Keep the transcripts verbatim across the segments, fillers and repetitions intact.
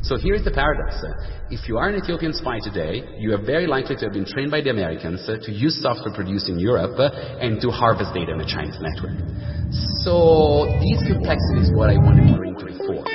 So here is the paradox. If you are an Ethiopian spy today, you are very likely to have been trained by the Americans to use software produced in Europe and to harvest data in the Chinese network. So these complexities are what I wanted to bring to the fore.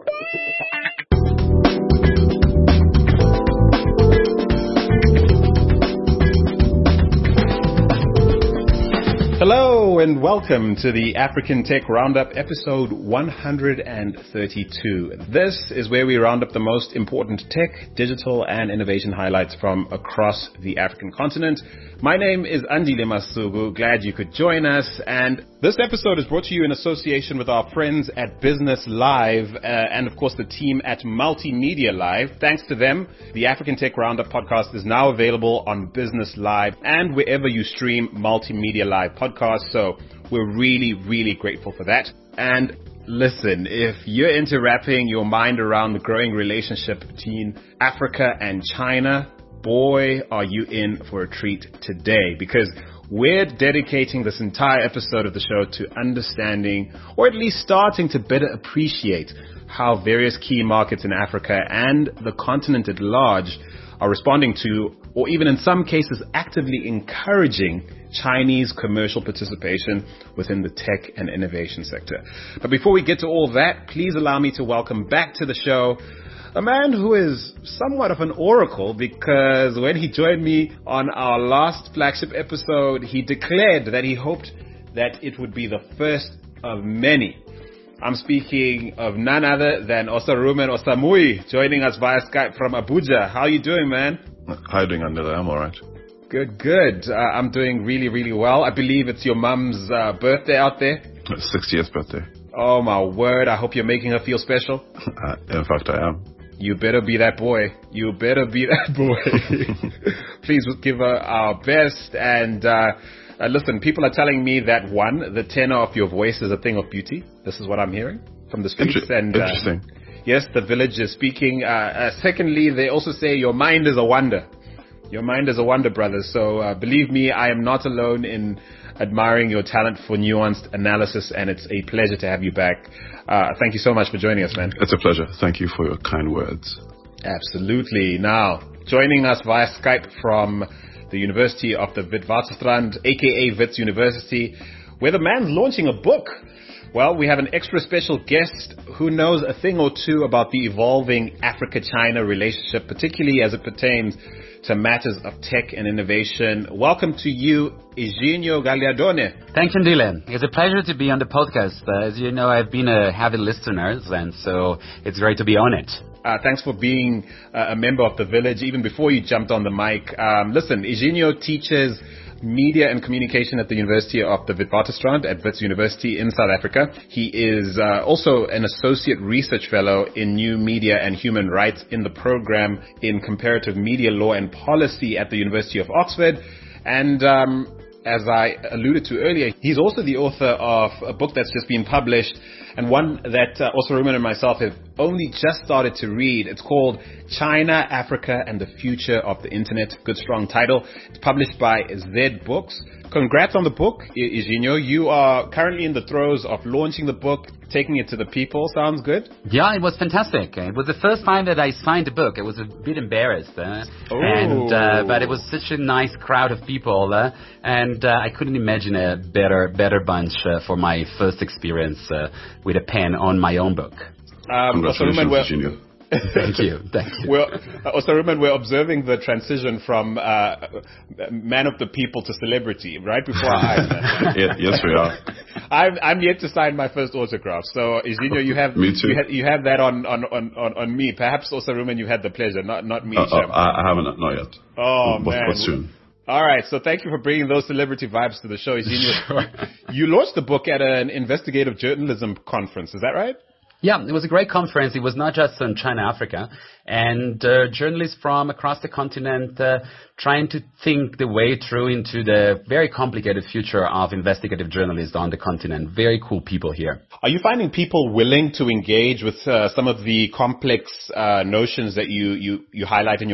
Hello and welcome to the African Tech Roundup, episode one hundred thirty-two. This is where we round up the most important tech, digital and innovation highlights from across the African continent. My name is Andile Masuku. Glad you could join us. And this episode is brought to you in association with our friends at Business Live uh, and of course the team at Multimedia Live. Thanks to them, the African Tech Roundup podcast is now available on Business Live and wherever you stream Multimedia Live podcasts. So we're really, really grateful for that. And listen, if you're into wrapping your mind around the growing relationship between Africa and China, boy, are you in for a treat today, because we're dedicating this entire episode of the show to understanding, or at least starting to better appreciate, how various key markets in Africa and the continent at large are responding to, or even in some cases actively encouraging, Chinese commercial participation within the tech and innovation sector. But before we get to all that, please allow me to welcome back to the show a man who is somewhat of an oracle, because when he joined me on our last flagship episode, he declared that he hoped that it would be the first of many. I'm speaking of none other than Osarumen Osamui, joining us via Skype from Abuja. How are you doing, man? How are you doing, Andile? I'm all right. Good, good. Uh, I'm doing really, really well. I believe it's your mum's uh, birthday out there. sixtieth birthday. Oh, my word. I hope you're making her feel special. Uh, in fact, I am. You better be that boy. You better be that boy. Please give her our best. And uh, uh, listen, people are telling me that, one, the tenor of your voice is a thing of beauty. This is what I'm hearing from the streets. Inter- and uh, Interesting. Yes, the village is speaking. Uh, uh, secondly, they also say your mind is a wonder. Your mind is a wonder, brother. So uh, believe me, I am not alone in admiring your talent for nuanced analysis, and it's a pleasure to have you back. Uh, thank you so much for joining us, man. It's a pleasure. Thank you for your kind words. Absolutely. Now, joining us via Skype from the University of the Witwatersrand, aka Wits University, where the man's launching a book. Well, we have an extra special guest who knows a thing or two about the evolving Africa-China relationship, particularly as it pertains to matters of tech and innovation. Welcome to you, Eugenio Gagliardone. Thanks, Andile. It's a pleasure to be on the podcast. Uh, as you know, I've been a heavy listener, and so it's great to be on it. Uh, thanks for being uh, a member of the village, even before you jumped on the mic. Um, listen, Eugenio teaches media and communication at the University of the Witwatersrand at Wits University in South Africa. He is uh, also an associate research fellow in new media and human rights in the program in comparative media law and policy at the University of Oxford. And um, as I alluded to earlier, he's also the author of a book that's just been published, and one that uh, Osarumen and myself have only just started to read. It's called China, Africa, and the Future of the Internet. Good, strong title. It's published by Z Books. Congrats on the book, Eugenio. You are currently in the throes of launching the book, taking it to the people. Sounds good? Yeah, it was fantastic. It was the first time that I signed a book. I was a bit embarrassed. Uh, and uh, But it was such a nice crowd of people. Uh, and uh, I couldn't imagine a better better bunch uh, for my first experience uh, with a pen on my own book. Um, Congratulations, Eugenio. Thank you. Thank you. Well, uh, Osarumen, we're observing the transition from uh, man of the people to celebrity right before our eyes. Yeah, yes, we are. I'm, I'm yet to sign my first autograph. So, Eugenio, you have me too. You, ha- you have that on on, on, on, on me. Perhaps Osarumen, you had the pleasure, not not me. Uh, uh, I, I haven't, not yet. Oh but, man. But soon. All right, so thank you for bringing those celebrity vibes to the show, Eugenio. Sure. You launched the book at an investigative journalism conference, is that right? Yeah, it was a great conference. It was not just on China, Africa, and uh, journalists from across the continent uh, trying to think the way through into the very complicated future of investigative journalism on the continent. Very cool people here. Are you finding people willing to engage with uh, some of the complex uh, notions that you, you, you highlight in your book?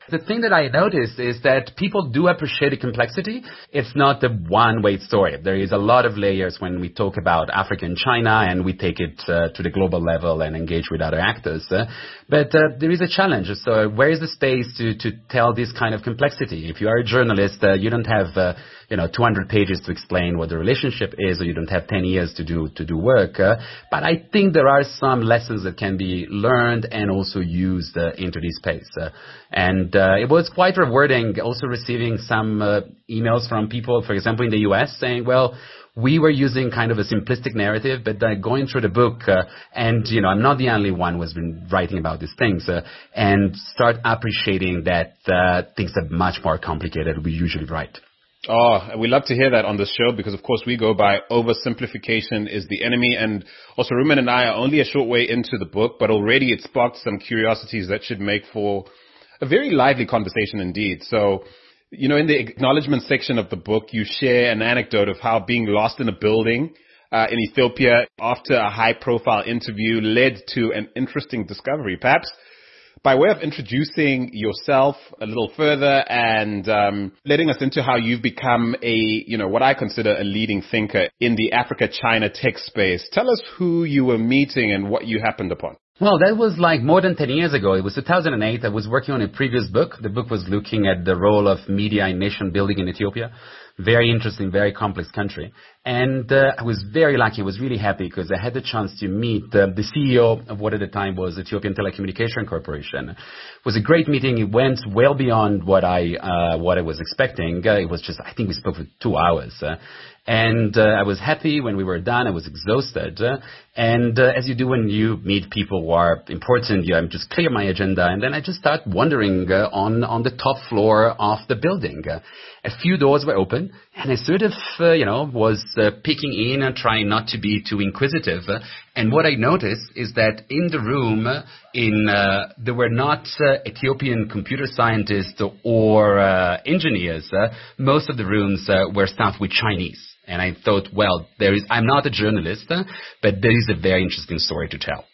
The thing that I noticed is that people do appreciate the complexity. It's not a one-way story. There is a lot of layers when we talk about Africa and China, and we take it uh, to the global level and engage with other actors. Uh, but uh, there is a challenge. So where is the space to, to tell this kind of complexity? If you are a journalist, uh, you don't have uh, you know two hundred pages to explain what the relationship is, or you don't have ten years to do to do work. Uh, but I think there are some lessons that can be learned and also used uh, into this space. Uh, and uh, it was quite rewarding also receiving some uh, emails from people, for example, in the U S saying, well, we were using kind of a simplistic narrative, but uh, going through the book, uh, and, you know, I'm not the only one who has been writing about these things, uh, and start appreciating that uh, things are much more complicated than we usually write. Oh, we love to hear that on the show because, of course, we go by oversimplification is the enemy. And also, Rumen and I are only a short way into the book, but already it sparked some curiosities that should make for a very lively conversation indeed. So, you know, in the acknowledgement section of the book, you share an anecdote of how being lost in a building uh, in Ethiopia after a high-profile interview led to an interesting discovery. Perhaps by way of introducing yourself a little further and um, letting us into how you've become a, you know, what I consider a leading thinker in the Africa-China tech space, tell us who you were meeting and what you happened upon. Well, that was like more than ten years ago. It was two thousand eight. I was working on a previous book. The book was looking at the role of media in nation building in Ethiopia. Very interesting, very complex country. And uh, I was very lucky. I was really happy because I had the chance to meet uh, the C E O of what at the time was Ethiopian Telecommunication Corporation. It was a great meeting. It went well beyond what I uh, what I was expecting. Uh, it was just, I think we spoke for two hours. Uh, And uh, I was happy when we were done. I was exhausted. Uh, and uh, as you do when you meet people who are important, you know, just clear my agenda. And then I just start wandering uh, on, on the top floor of the building. Uh, a few doors were open, and I sort of, uh, you know, was uh, peeking in and trying not to be too inquisitive. Uh, and what I noticed is that in the room, uh, in uh, there were not uh, Ethiopian computer scientists or uh, engineers. Uh, most of the rooms uh, were staffed with Chinese. And I thought, well, there is, I'm not a journalist, uh, but there is a very interesting story to tell.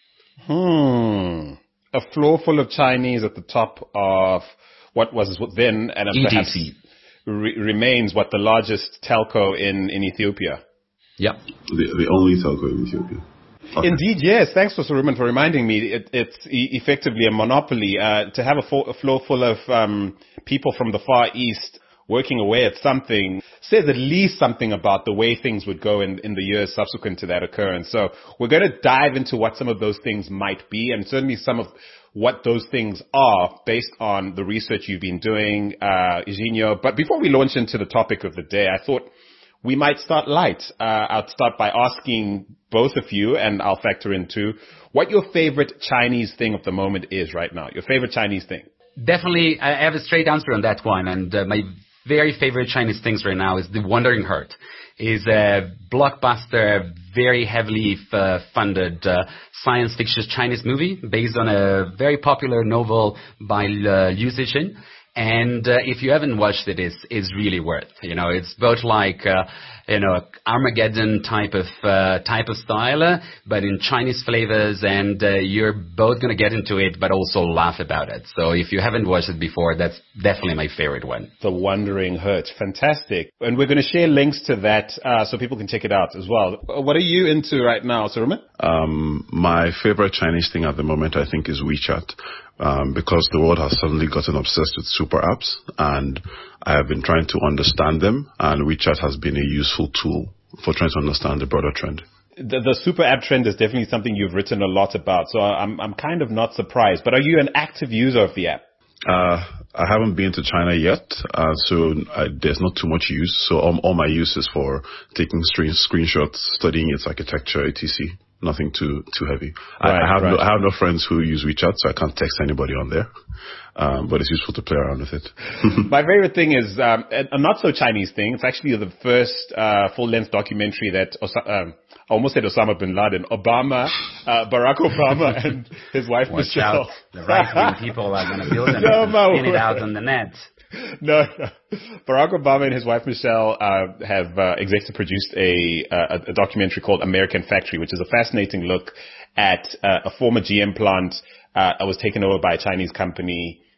Hmm. A floor full of Chinese at the top of what was then, and E D C. Perhaps re- remains what the largest telco in, in Ethiopia. Yep. The, the only telco in Ethiopia. Okay. Indeed, yes. Thanks for Rumen for reminding me. It, it's e- effectively a monopoly. Uh, to have a, fo- a floor full of um, people from the Far East working away at something says at least something about the way things would go in, in the years subsequent to that occurrence. So we're going to dive into what some of those things might be, and certainly some of what those things are based on the research you've been doing, uh, Eugenio. But before we launch into the topic of the day, I thought we might start light. Uh, I'll start by asking both of you, and I'll factor in too, what your favorite Chinese thing of the moment is right now. Your favorite Chinese thing. Definitely, I have a straight answer on that one, and uh, my very favorite Chinese things right now is The Wandering Heart. Is a blockbuster, very heavily uh, funded uh, science fiction Chinese movie based on a very popular novel by uh, Liu Cixin. And uh, if you haven't watched it, it's, it's really worth. You know, it's both like uh, you know Armageddon type of uh, type of style, uh, but in Chinese flavors, and uh, you're both gonna get into it, but also laugh about it. So if you haven't watched it before, that's definitely my favorite one. The Wandering Heart, fantastic, and we're gonna share links to that uh, so people can check it out as well. What are you into right now, Rumen? Um, my favorite Chinese thing at the moment, I think, is WeChat. Um, because the world has suddenly gotten obsessed with super apps, and I have been trying to understand them, and WeChat has been a useful tool for trying to understand the broader trend. The, the super app trend is definitely something you've written a lot about, so I'm I'm kind of not surprised. But are you an active user of the app? Uh, I haven't been to China yet, uh, so I, there's not too much use. So all, all my use is for taking screen, screenshots, studying its architecture, et cetera. Nothing too too heavy. Right, I, I have right. no I have no friends who use WeChat, so I can't text anybody on there. Um, but it's useful to play around with it. My favorite thing is um, a not so Chinese thing. It's actually the first uh, full length documentary that Os- um, I almost said Osama bin Laden, Obama, uh, Barack Obama, and his wife Watch Michelle. Out. The right wing people are going to build them no, and spin it out on the net. No, no, Barack Obama and his wife Michelle uh, have uh, executive produced a, uh, a documentary called American Factory, which is a fascinating look at uh, a former G M plant uh, that was taken over by a Chinese company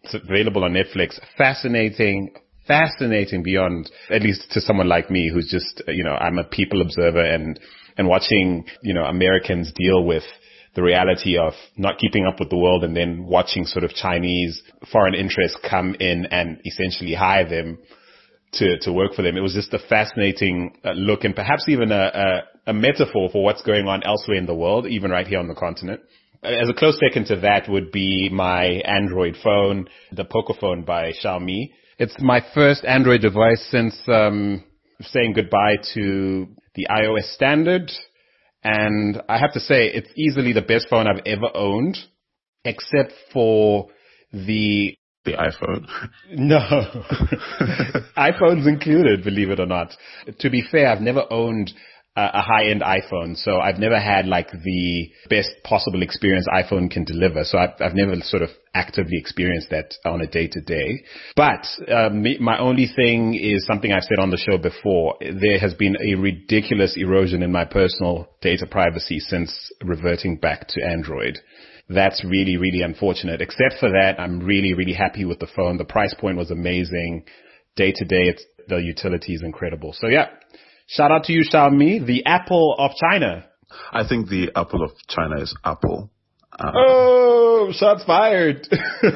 It's available on Netflix. Fascinating, fascinating beyond, at least to someone like me who's just, you know, I'm a people observer and, and watching, you know, Americans deal with the reality of not keeping up with the world and then watching sort of Chinese foreign interests come in and essentially hire them to, to work for them. It was just a fascinating uh, look and perhaps even a, a, a metaphor for what's going on elsewhere in the world, even right here on the continent. As a close second to that would be my Android phone, the Pocophone by Xiaomi. It's my first Android device since um, saying goodbye to the iOS standard. And I have to say, it's easily the best phone I've ever owned, except for the... The iPhone? No. iPhone's included, believe it or not. To be fair, I've never owned a high-end iPhone, so I've never had like the best possible experience iPhone can deliver. So I've, I've never sort of actively experienced that on a day-to-day. But um, my only thing is something I've said on the show before. There has been a ridiculous erosion in my personal data privacy since reverting back to Android. That's really, really unfortunate. Except for that, I'm really, really happy with the phone. The price point was amazing. Day-to-day, it's, the utility is incredible. So yeah. Shout out to you, Xiaomi, the Apple of China. I think the Apple of China is Apple. Uh, oh, shots fired.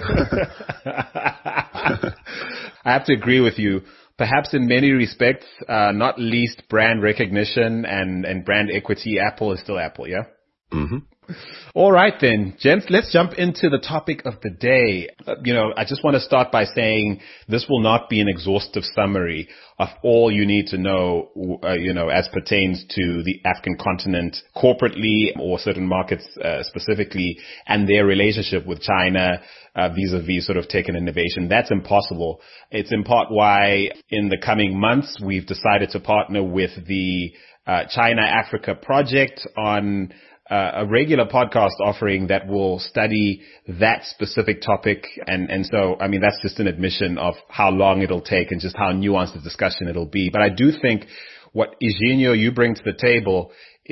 I have to agree with you. Perhaps in many respects, uh, not least brand recognition and, and brand equity, Apple is still Apple, yeah? Mm-hmm. All right then, gents, let's jump into the topic of the day. Uh, you know, I just want to start by saying this will not be an exhaustive summary of all you need to know, uh, you know, as pertains to the African continent corporately or certain markets uh, specifically and their relationship with China uh, vis-a-vis sort of tech and innovation. That's impossible. It's in part why in the coming months we've decided to partner with the uh, China Africa Project on Uh, a regular podcast offering that will study that specific topic. And, and so, I mean, that's just an admission of how long it'll take and just how nuanced the discussion it'll be. But I do think what Eugenio, you bring to the table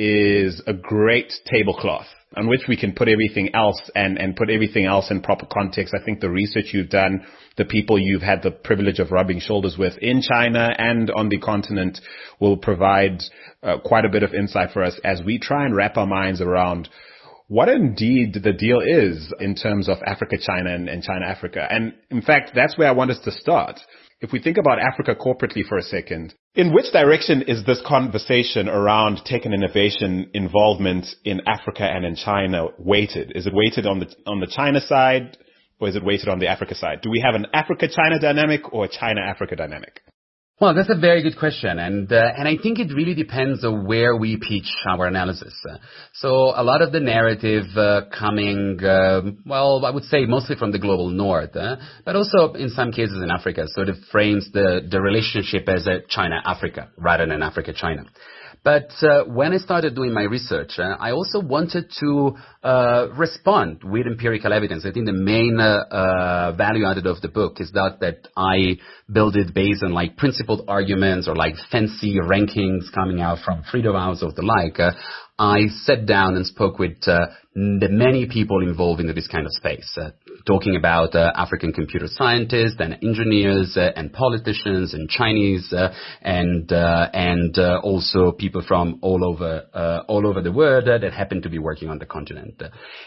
is a great tablecloth on which we can put everything else and, and put everything else in proper context. I think the research you've done, the people you've had the privilege of rubbing shoulders with in China and on the continent will provide uh, quite a bit of insight for us as we try and wrap our minds around what indeed the deal is in terms of Africa, China, and, and China, Africa. And in fact, that's where I want us to start. If we think about Africa corporately for a second, in which direction is this conversation around tech and innovation involvement in Africa and in China weighted? Is it weighted on the on the China side or is it weighted on the Africa side? Do we have an Africa-China dynamic or a China-Africa dynamic? Well, that's a very good question, and uh, and I think it really depends on where we pitch our analysis. Uh, so a lot of the narrative uh, coming, uh, well, I would say mostly from the global north, uh, but also in some cases in Africa, sort of frames the, the relationship as a China-Africa rather than Africa-China. But uh, when I started doing my research, uh, I also wanted to uh, respond with empirical evidence. I think the main uh, uh, value added of the book is that that I build it based on like principled arguments or like fancy rankings coming out from Freedom House or the like. Uh, I sat down and spoke with uh, the many people involved in this kind of space, uh, talking about uh, African computer scientists and engineers uh, and politicians and Chinese uh, and uh, and uh, also people from all over uh, all over the world uh, that happen to be working on the continent.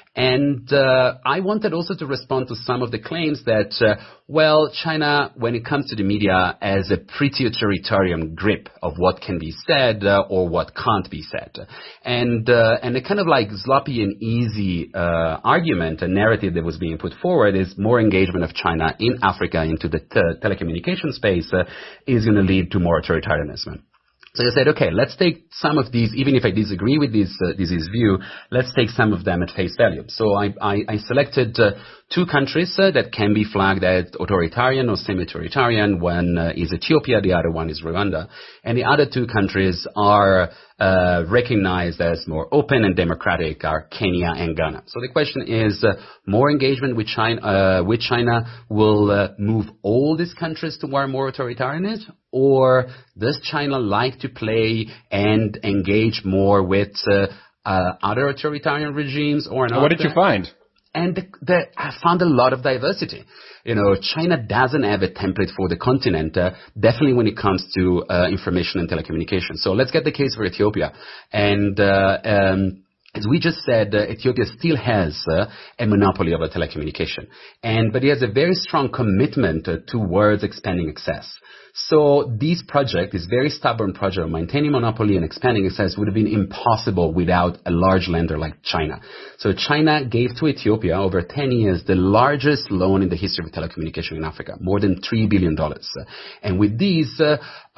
And uh, I wanted also to respond to some of the claims that, uh, well, China, when it comes to the media, has a pretty authoritarian grip of what can be said uh, or what can't be said. And uh, and the kind of like sloppy and easy uh, argument and narrative that was being put forward is more engagement of China in Africa into the te- telecommunication space uh, is going to lead to more authoritarianism. So I said, okay, let's take some of these, even if I disagree with this, uh, this, this view, let's take some of them at face value. So I, I, I selected uh, two countries uh, that can be flagged as authoritarian or semi-authoritarian. One uh, is Ethiopia, the other one is Rwanda. And the other two countries are uh, recognized as more open and democratic are Kenya and Ghana. So the question is, uh, more engagement with China, uh, with China will uh, move all these countries toward more authoritarianism? Or does China like to play and engage more with uh, uh, other authoritarian regimes or not? What did you find? And the, the, I found a lot of diversity. You know, China doesn't have a template for the continent, uh, definitely when it comes to uh, information and telecommunications. So let's get the case for Ethiopia. And uh, um, as we just said, uh, Ethiopia still has uh, a monopoly over telecommunication, and but it has a very strong commitment uh, towards expanding access. So this project, this very stubborn project of maintaining monopoly and expanding access, would have been impossible without a large lender like China. So China gave to Ethiopia over ten years the largest loan in the history of telecommunication in Africa, more than three billion dollars. And with these, uh,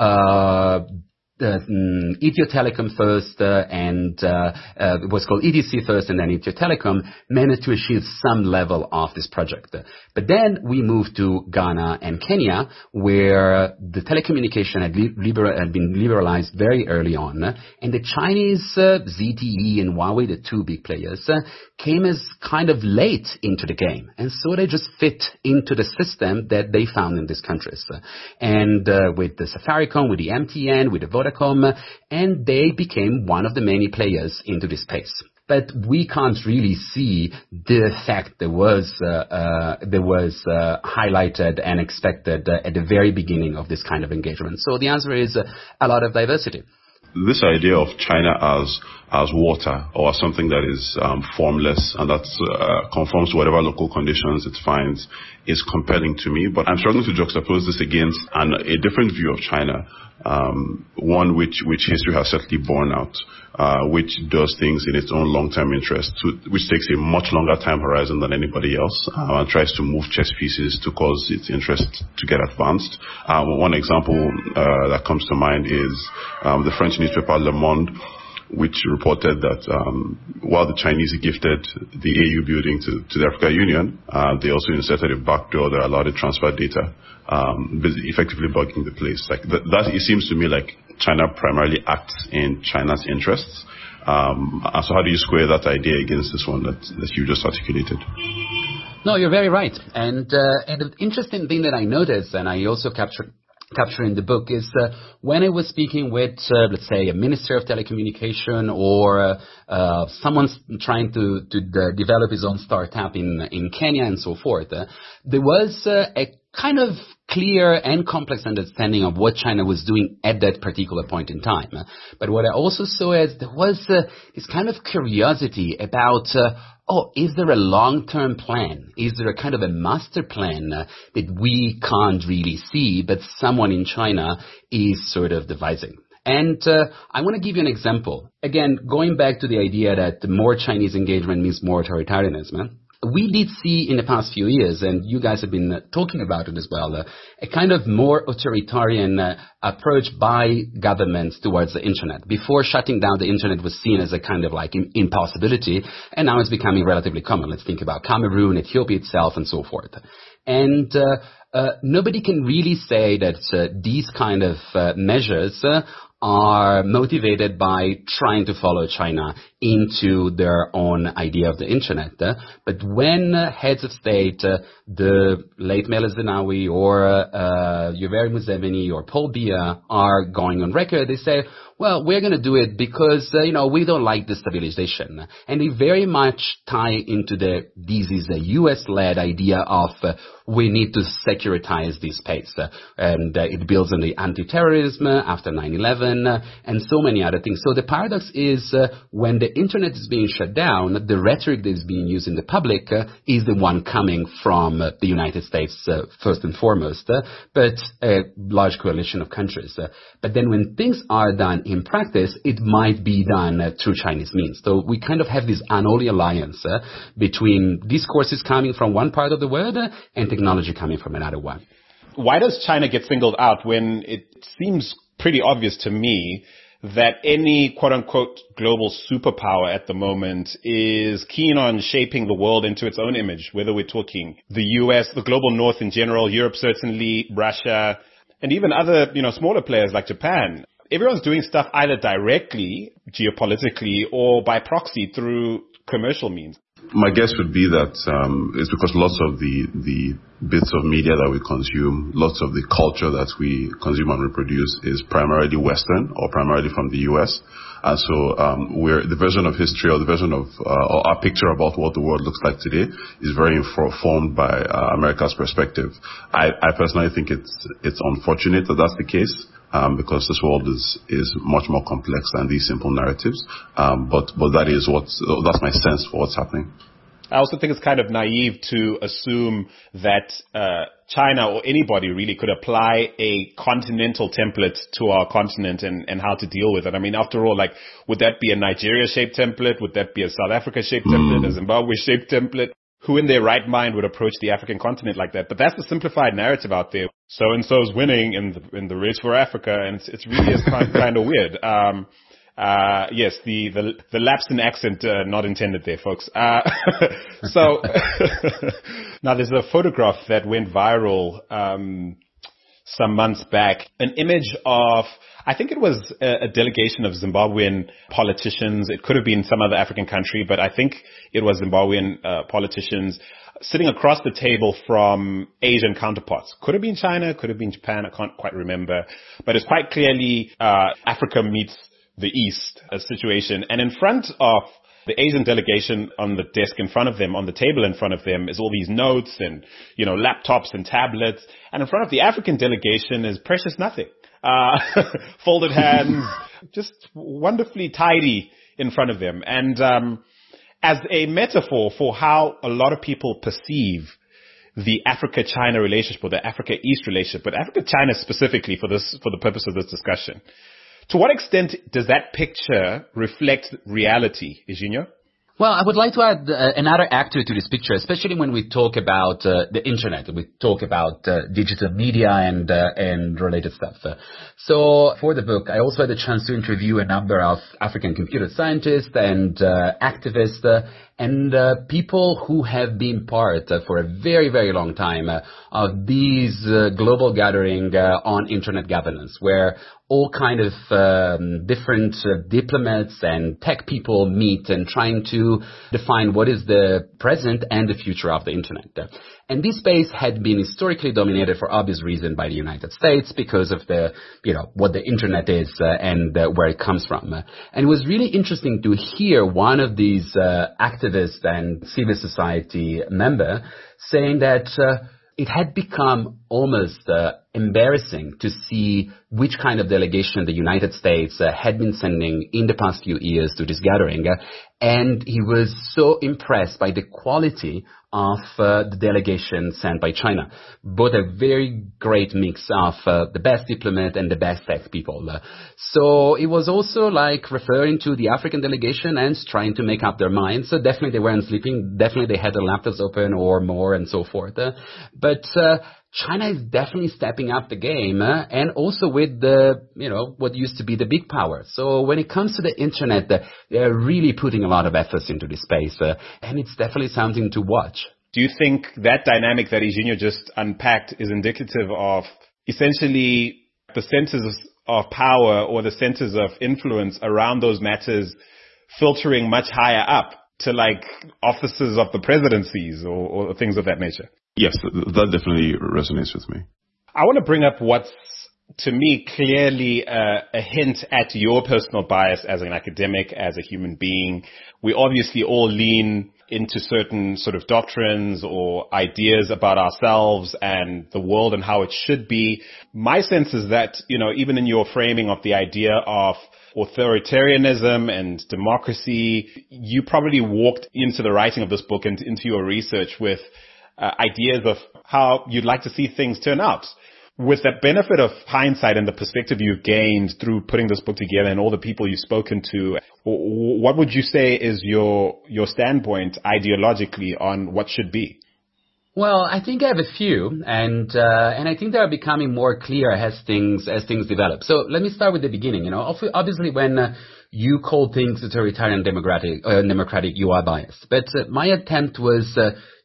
uh, Uh, um, Ethio Telecom first uh, and uh, uh, it was called E D C first and then Ethio Telecom managed to achieve some level of this project. But then we moved to Ghana and Kenya, where the telecommunication had, liber- had been liberalized very early on, and the Chinese uh, Z T E and Huawei, the two big players, uh, came as kind of late into the game, and so they just fit into the system that they found in these countries. And uh, with the Safaricom, with the M T N, with the Vodacom, and they became one of the many players into this space. But we can't really see the fact that was uh, uh, that was uh, highlighted and expected uh, at the very beginning of this kind of engagement. So the answer is uh, a lot of diversity. This idea of China as as water or as something that is um, formless and that uh, conforms to whatever local conditions it finds is compelling to me. But I'm struggling to juxtapose this against an, a different view of China, um, one which, which history has certainly borne out, uh, which does things in its own long-term interest, to, which takes a much longer time horizon than anybody else, uh, and tries to move chess pieces to cause its interest to get advanced. Uh, one example uh, that comes to mind is um, the French newspaper Le Monde, which reported that um, while the Chinese gifted the A U building to, to the African Union, uh, they also inserted a backdoor that allowed it to transfer data, um, effectively bugging the place. Like th- that, it seems to me like China primarily acts in China's interests. Um, so how do you square that idea against this one that, that you just articulated? No, you're very right. And, uh, and the interesting thing that I noticed, and I also captured capture in the book, is uh, when I was speaking with, uh, let's say, a minister of telecommunication or uh, uh, someone trying to, to uh, develop his own startup in, in Kenya and so forth, uh, there was uh, a kind of clear and complex understanding of what China was doing at that particular point in time. But what I also saw is there was uh, this kind of curiosity about uh, oh, is there a long-term plan? Is there a kind of a master plan uh, that we can't really see, but someone in China is sort of devising? And uh, I want to give you an example. Again, going back to the idea that more Chinese engagement means more authoritarianism. We did see in the past few years, and you guys have been uh, talking about it as well, uh, a kind of more authoritarian uh, approach by governments towards the internet. Before shutting down the internet was seen as a kind of like in- impossibility, and now it's becoming relatively common. Let's think about Cameroon, Ethiopia itself, and so forth. And uh, uh, nobody can really say that uh, these kind of uh, measures uh, are motivated by trying to follow China into their own idea of the internet. Uh, but when uh, heads of state, uh, the late Meles Zenawi or uh, Yoweri Museveni or Paul Biya are going on record, they say, well, we're going to do it because, uh, you know, we don't like destabilization. And they very much tie into the, this is a U S-led idea of uh, we need to securitize this space. Uh, and uh, it builds on the anti-terrorism uh, after nine eleven uh, and so many other things. So the paradox is uh, when the internet is being shut down, the rhetoric that is being used in the public uh, is the one coming from uh, the United States uh, first and foremost, uh, but a large coalition of countries. Uh, but then when things are done in practice, it might be done uh, through Chinese means. So we kind of have this unholy alliance uh, between discourses coming from one part of the world uh, and technology coming from another one. Why does China get singled out when it seems pretty obvious to me that any quote-unquote global superpower at the moment is keen on shaping the world into its own image, whether we're talking the U S, the global north in general, Europe certainly, Russia, and even other, you know, smaller players like Japan? Everyone's doing stuff either directly, geopolitically, or by proxy through commercial means. My guess would be that um, it's because lots of the the bits of media that we consume, lots of the culture that we consume and reproduce is primarily Western or primarily from the U S. And so um, we're, the version of history or the version of uh, or our picture about what the world looks like today is very informed by uh, America's perspective. I, I personally think it's it's unfortunate that that's the case. Um, because this world is, is much more complex than these simple narratives. Um, but, but that is what's, that's my sense for what's happening. I also think it's kind of naive to assume that, uh, China or anybody really could apply a continental template to our continent and, and how to deal with it. I mean, after all, like, would that be a Nigeria-shaped template? Would that be a South Africa-shaped mm. template, a Zimbabwe-shaped template? Who in their right mind would approach the African continent like that? But that's the simplified narrative out there. So-and-so's winning in the, in the race for Africa, and it's, it's really is kind, kind of weird. Um, uh, yes, the, the, the lapse in accent, uh, not intended there, folks. Uh, so, now there's a photograph that went viral, um, some months back, an image of, I think it was a, a delegation of Zimbabwean politicians. It could have been some other African country, but I think it was Zimbabwean uh, politicians sitting across the table from Asian counterparts. Could have been China, could have been Japan, I can't quite remember. But it's quite clearly uh, Africa meets the East a situation. And in front of the Asian delegation, on the desk in front of them, on the table in front of them, is all these notes and, you know, laptops and tablets. And in front of the African delegation is precious nothing. Uh, folded hands, just wonderfully tidy in front of them. And, um, as a metaphor for how a lot of people perceive the Africa-China relationship or the Africa-East relationship, but Africa-China specifically for this, for the purpose of this discussion. To what extent does that picture reflect reality, Eugenio? Well, I would like to add uh, another actor to this picture, especially when we talk about uh, the internet. We talk about uh, digital media and uh, and related stuff. Uh, so for the book, I also had a chance to interview a number of African computer scientists and uh, activists uh, and uh, people who have been part uh, for a very, very long time uh, of these uh, global gathering uh, on internet governance, where all kind of um, different uh, diplomats and tech people meet and trying to define what is the present and the future of the internet. And this space had been historically dominated for obvious reason by the United States because of the, you know, what the internet is uh, and uh, where it comes from. Uh, and it was really interesting to hear one of these uh, activists and civil society member saying that uh, it had become almost uh, embarrassing to see which kind of delegation the United States uh, had been sending in the past few years to this gathering. Uh, and he was so impressed by the quality of uh, the delegation sent by China. Both a very great mix of uh, the best diplomat and the best tech people. Uh, so it was also like referring to the African delegation and trying to make up their minds. So definitely they weren't sleeping. Definitely they had their laptops open or more and so forth. Uh, but uh, China is definitely stepping up the game, uh, and also with the, you know, what used to be the big power. So when it comes to the internet, uh, they're really putting a lot of efforts into this space, uh, and it's definitely something to watch. Do you think that dynamic that Eugenio just unpacked is indicative of essentially the centers of power or the centers of influence around those matters filtering much higher up to like offices of the presidencies or, or things of that nature? Yes, that definitely resonates with me. I want to bring up what's, to me, clearly uh, a hint at your personal bias as an academic, as a human being. We obviously all lean into certain sort of doctrines or ideas about ourselves and the world and how it should be. My sense is that, you know, even in your framing of the idea of authoritarianism and democracy, you probably walked into the writing of this book and into your research with Uh, ideas of how you'd like to see things turn out. With the benefit of hindsight and the perspective you've gained through putting this book together and all the people you've spoken to, what would you say is your your standpoint ideologically on what should be? Well, I think I have a few, and uh, and I think they are becoming more clear as things as things develop. So let me start with the beginning. You know, obviously when uh, you call things authoritarian democratic, uh, democratic, you are biased. But uh, my attempt was uh,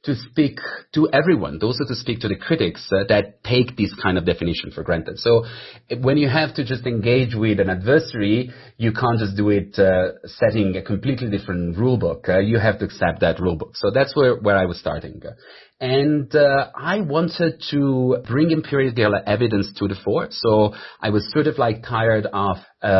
to speak to everyone, also to speak to the critics uh, that take this kind of definition for granted. So when you have to just engage with an adversary, you can't just do it uh, setting a completely different rule book. Uh, you have to accept that rule book. So that's where, where I was starting. And uh, I wanted to bring empirical evidence to the fore. So I was sort of like tired of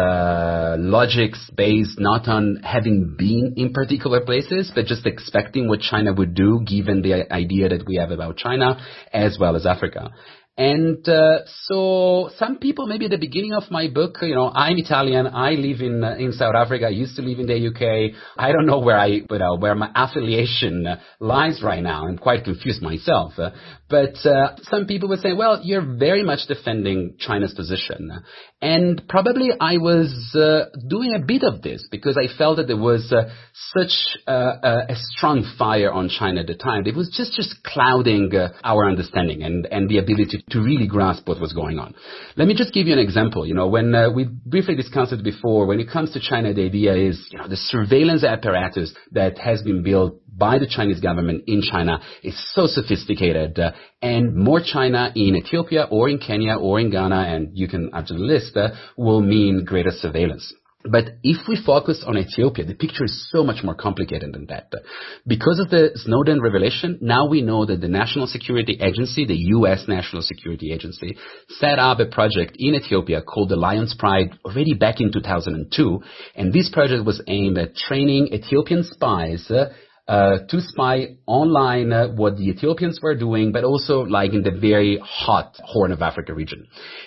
uh, logics based not on having been in particular places, but just expecting what China would do given the idea that we have about China as well as Africa. And uh, so some people, maybe at the beginning of my book, you know, I'm Italian. I live in uh, in South Africa. I used to live in the U K. I don't know where I, you know, where my affiliation uh, lies right now. I'm quite confused myself. Uh, but uh, some people would say, well, you're very much defending China's position. And probably I was uh, doing a bit of this because I felt that there was uh, such uh, a strong fire on China at the time. It was just just clouding uh, our understanding and and the ability to really grasp what was going on. Let me just give you an example. You know, when uh, we briefly discussed it before, when it comes to China, the idea is, you know, the surveillance apparatus that has been built by the Chinese government in China is so sophisticated, uh, and more China in Ethiopia or in Kenya or in Ghana, and you can add to the list, uh, will mean greater surveillance. But if we focus on Ethiopia, the picture is so much more complicated than that. Because of the Snowden revelation, now we know that the National Security Agency, the U S National Security Agency, set up a project in Ethiopia called the Lion's Pride already back in two thousand two. And this project was aimed at training Ethiopian spies uh, Uh, to spy online uh, what the Ethiopians were doing, but also like in the very hot Horn of Africa region.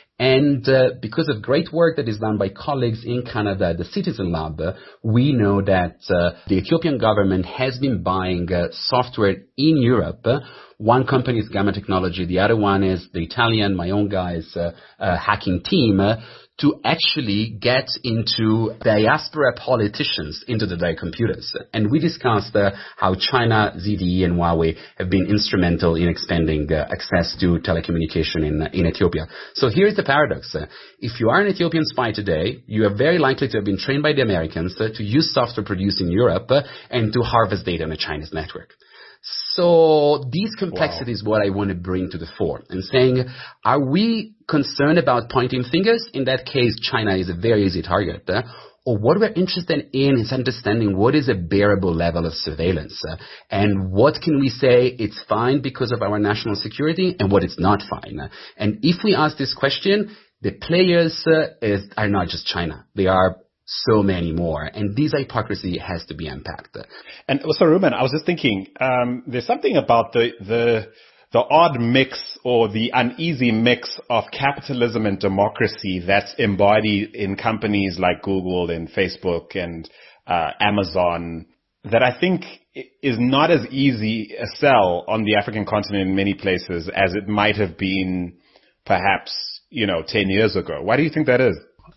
And uh, because of great work that is done by colleagues in Canada, the Citizen Lab, uh, we know that uh, the Ethiopian government has been buying uh, software in Europe. Uh, one company is Gamma Technology, the other one is the Italian, my own guys, uh, uh, hacking team, uh, to actually get into diaspora politicians into the, their computers. And we discussed uh, how China, Z T E, and Huawei have been instrumental in expanding uh, access to telecommunication in, in Ethiopia. So here's the paradox. Uh, if you are an Ethiopian spy today, you are very likely to have been trained by the Americans uh, to use software produced in Europe uh, and to harvest data on a Chinese network. So these complexities wow. what I want to bring to the fore and saying, are we concerned about pointing fingers? In that case, China is a very easy target. Uh, or what we're interested in is understanding what is a bearable level of surveillance uh, and what can we say it's fine because of our national security and what it's not fine. Uh, and if we ask this question, the players uh, is, are not just China. They are so many more. And this hypocrisy has to be unpacked. And also, Ruben, I was just thinking, um, there's something about the, the, the odd mix or the uneasy mix of capitalism and democracy that's embodied in companies like Google and Facebook and uh, Amazon that I think is not as easy a sell on the African continent in many places as it might have been perhaps, you know, ten years ago. Why do you think that is?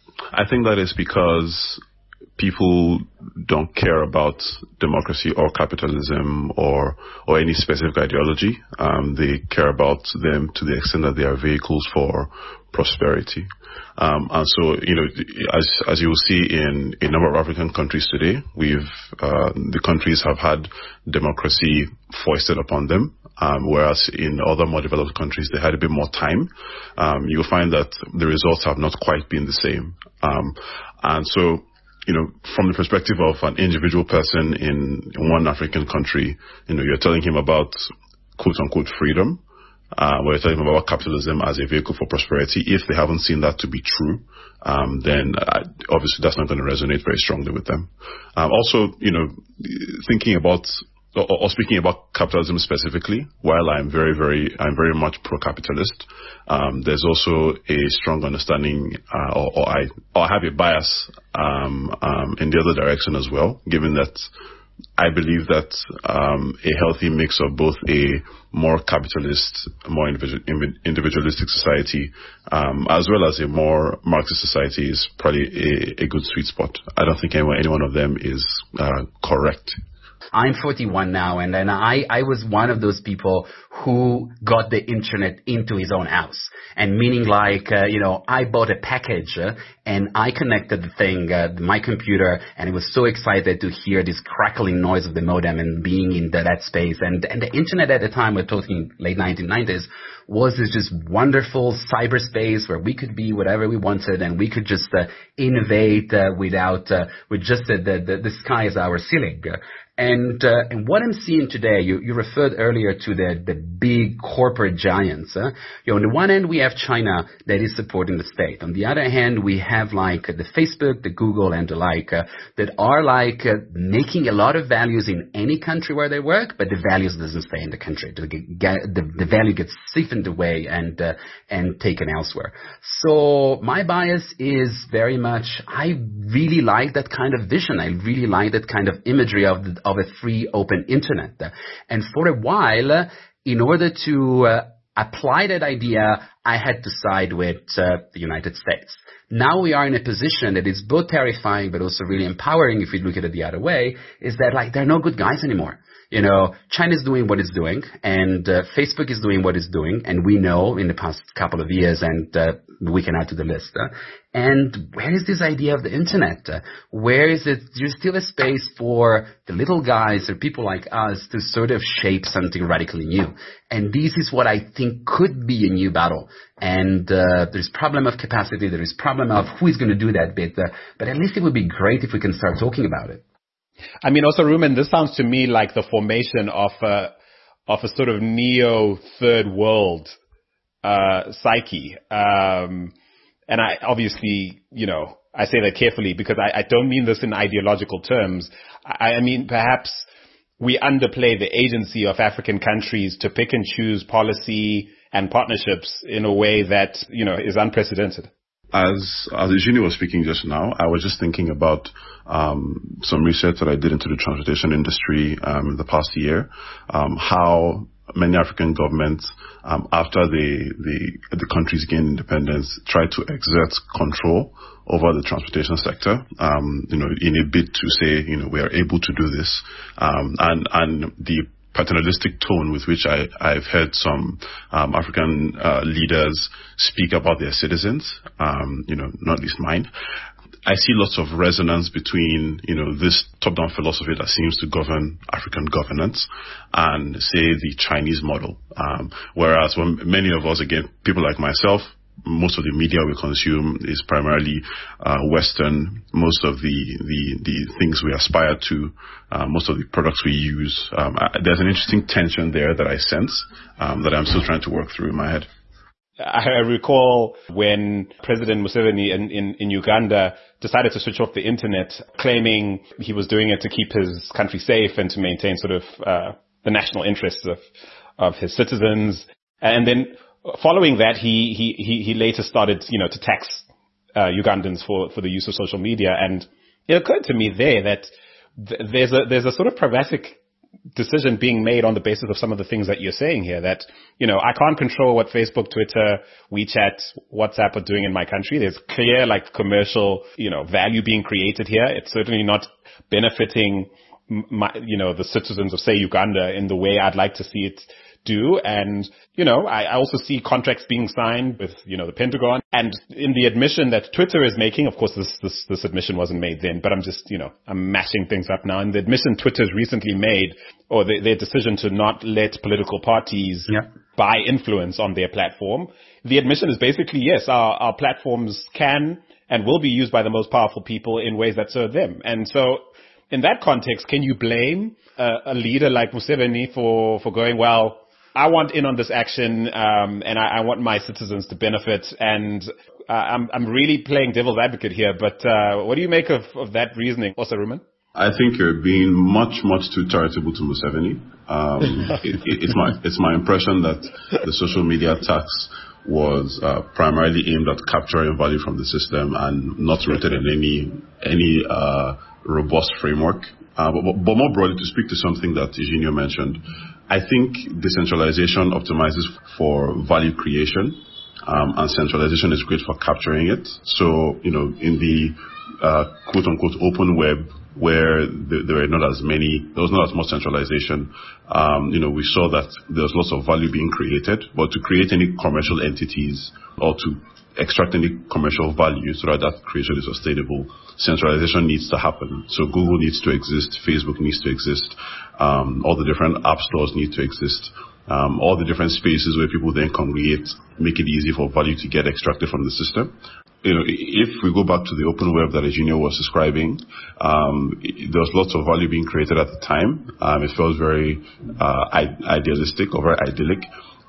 I think that is because people don't care about democracy or capitalism or or any specific ideology. Um, they care about them to the extent that they are vehicles for prosperity. Um, and so, you know, as as you will see in a number of African countries today, we've uh, the countries have had democracy foisted upon them. Um, whereas in other more developed countries, they had a bit more time. Um, you'll find that the results have not quite been the same. Um, and so, you know, from the perspective of an individual person in, in one African country, you know, you're telling him about quote unquote freedom. Uh, we're telling them about capitalism as a vehicle for prosperity. If they haven't seen that to be true, um, then uh, obviously that's not going to resonate very strongly with them. Um, also, you know, thinking about or, or speaking about capitalism specifically, while I'm very, very, I'm very much pro-capitalist, um, there's also a strong understanding, uh, or, or I, or I have a bias um, um, in the other direction as well, given that I believe that um, a healthy mix of both a more capitalist, more individualistic society, um, as well as a more Marxist society is probably a, a good sweet spot. I don't think anyone, any one of them is uh, correct. I'm forty-one now, and then I, I was one of those people who got the internet into his own house. And meaning like, uh, you know, I bought a package uh, and I connected the thing, uh, my computer, and I was so excited to hear this crackling noise of the modem and being in the, that space. And, and the internet at the time, we're talking late nineteen nineties, was this just wonderful cyberspace where we could be whatever we wanted and we could just uh, innovate uh, without, uh, with just uh, the, the, the sky as our ceiling. And uh, and what I'm seeing today, you, you referred earlier to the, the big corporate giants. Uh, you know, on the one hand, we have China that is supporting the state. On the other hand, we have like the Facebook, the Google, and the like uh, that are like uh, making a lot of values in any country where they work, but the values doesn't stay in the country. The, the, the value gets siphoned away and uh, and taken elsewhere. So my bias is very much, I really like that kind of vision. I really like that kind of imagery of the of a free, open internet. And for a while, in order to uh, apply that idea, I had to side with uh, the United States. Now we are in a position that is both terrifying but also really empowering if we look at it the other way, is that like there are no good guys anymore. You know, China's doing what it's doing, and uh, Facebook is doing what it's doing, and we know in the past couple of years, and uh, we can add to the list. Uh, and where is this idea of the internet? Uh, where is it? There's still a space for the little guys or people like us to sort of shape something radically new. And this is what I think could be a new battle. And uh, there's problem of capacity, there is problem of who is going to do that bit, uh, but at least it would be great if we can start talking about it. I mean, also, Rumen, this sounds to me like the formation of a, of a sort of neo third world uh, psyche. Um, and I obviously, you know, I say that carefully because I, I don't mean this in ideological terms. I, I mean, perhaps we underplay the agency of African countries to pick and choose policy and partnerships in a way that, you know, is unprecedented. As as Eugenie was speaking just now, I was just thinking about um, some research that I did into the transportation industry um, in the past year, um, how many African governments, um, after the, the the countries gained independence, tried to exert control over the transportation sector, um, you know, in a bid to say, you know, we are able to do this, um, and and the paternalistic tone with which I, I've heard some um, African uh, leaders speak about their citizens, um, you know, not least mine. I see lots of resonance between, you know, this top-down philosophy that seems to govern African governance and, say, the Chinese model. Um, whereas when many of us, again, people like myself, most of the media we consume is primarily uh, Western. Most of the, the, the things we aspire to, uh, most of the products we use. Um, I, there's an interesting tension there that I sense um, that I'm still trying to work through in my head. I recall when President Museveni in, in, in Uganda decided to switch off the internet, claiming he was doing it to keep his country safe and to maintain sort of uh, the national interests of, of his citizens. And then following that, he, he, he, he later started, you know, to tax uh, Ugandans for, for the use of social media. And it occurred to me there that th- there's a, there's a sort of pragmatic decision being made on the basis of some of the things that you're saying here, that, you know, I can't control what Facebook, Twitter, WeChat, WhatsApp are doing in my country. There's clear, like, commercial, you know, value being created here. It's certainly not benefiting my, you know, the citizens of, say, Uganda in the way I'd like to see it do. And, you know, I, I also see contracts being signed with, you know, the Pentagon. And in the admission that Twitter is making, of course, this, this, this admission wasn't made then, but I'm just, you know, I'm mashing things up now. And the admission Twitter's recently made, or the, their decision to not let political parties yeah. buy influence on their platform. The admission is basically, yes, our, our platforms can and will be used by the most powerful people in ways that serve them. And so in that context, can you blame uh, a leader like Museveni for, for going, well, I want in on this action, um, and I, I want my citizens to benefit. And uh, I'm, I'm really playing devil's advocate here, but uh, what do you make of, of that reasoning, also, Rumen? I think you're being much, much too charitable to Museveni. Um, it, it, it's my it's my impression that the social media tax was uh, primarily aimed at capturing value from the system and not rooted in any any uh, robust framework. Uh, but, but more broadly, to speak to something that Eugenio mentioned, I think decentralization optimizes for value creation, um, and centralization is great for capturing it. So, you know, in the uh, quote-unquote open web, where there, there were not as many, there was not as much centralization. Um, you know, we saw that there was lots of value being created, but to create any commercial entities or to extract any commercial value so that that creation is sustainable, centralization needs to happen. So Google needs to exist, Facebook needs to exist, um, all the different app stores need to exist, um, all the different spaces where people then congregate, make it easy for value to get extracted from the system. You know, if we go back to the open web that Eugenio was describing, um, there was lots of value being created at the time. Um, it felt very uh, idealistic or very idyllic.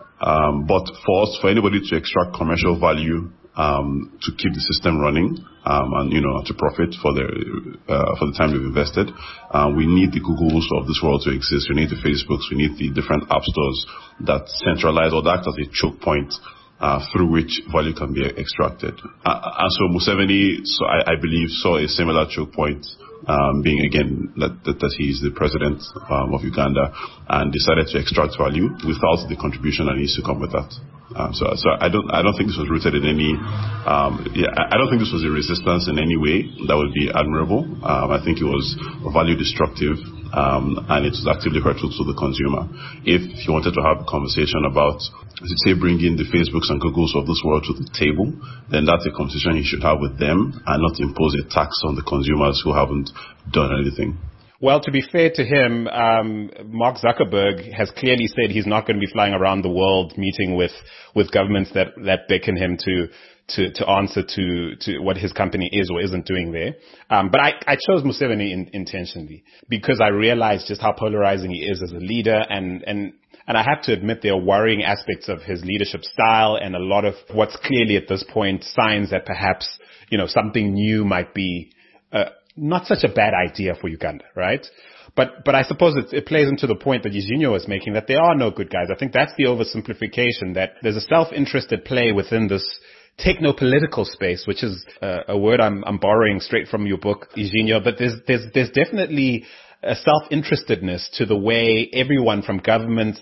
Um, but for us, for anybody to extract commercial value, um, to keep the system running, um, and, you know, to profit for the, uh, for the time we've invested, uh, we need the Googles of this world to exist. We need the Facebooks. We need the different app stores that centralize or that act as a choke point, uh, through which value can be extracted. Uh, and so Museveni, so I, I believe, saw a similar choke point, um, being again that, that, that he's the president um, of Uganda, and decided to extract value without the contribution that needs to come with that. Um, so, so I don't, I don't think this was rooted in any, um, yeah, I don't think this was a resistance in any way that would be admirable. Um, I think it was value destructive, um, and it was actively hurtful to the consumer. If you wanted to have a conversation about, say, bringing the Facebooks and Googles of this world to the table, then that's a conversation you should have with them and not impose a tax on the consumers who haven't done anything. Well, to be fair to him, um, Mark Zuckerberg has clearly said he's not going to be flying around the world meeting with, with governments that, that beckon him to, to, to answer to, to what his company is or isn't doing there. Um, but I, I chose Museveni in, intentionally because I realized just how polarizing he is as a leader, and, and, and I have to admit there are worrying aspects of his leadership style and a lot of what's clearly at this point signs that perhaps, you know, something new might be, uh, not such a bad idea for Uganda, right? But but I suppose it, it plays into the point that Eugenio was making, that there are no good guys. I think that's the oversimplification, that there's a self-interested play within this techno-political space, which is uh, a word I'm, I'm borrowing straight from your book, Eugenio. But there's there's there's definitely a self-interestedness to the way everyone from governments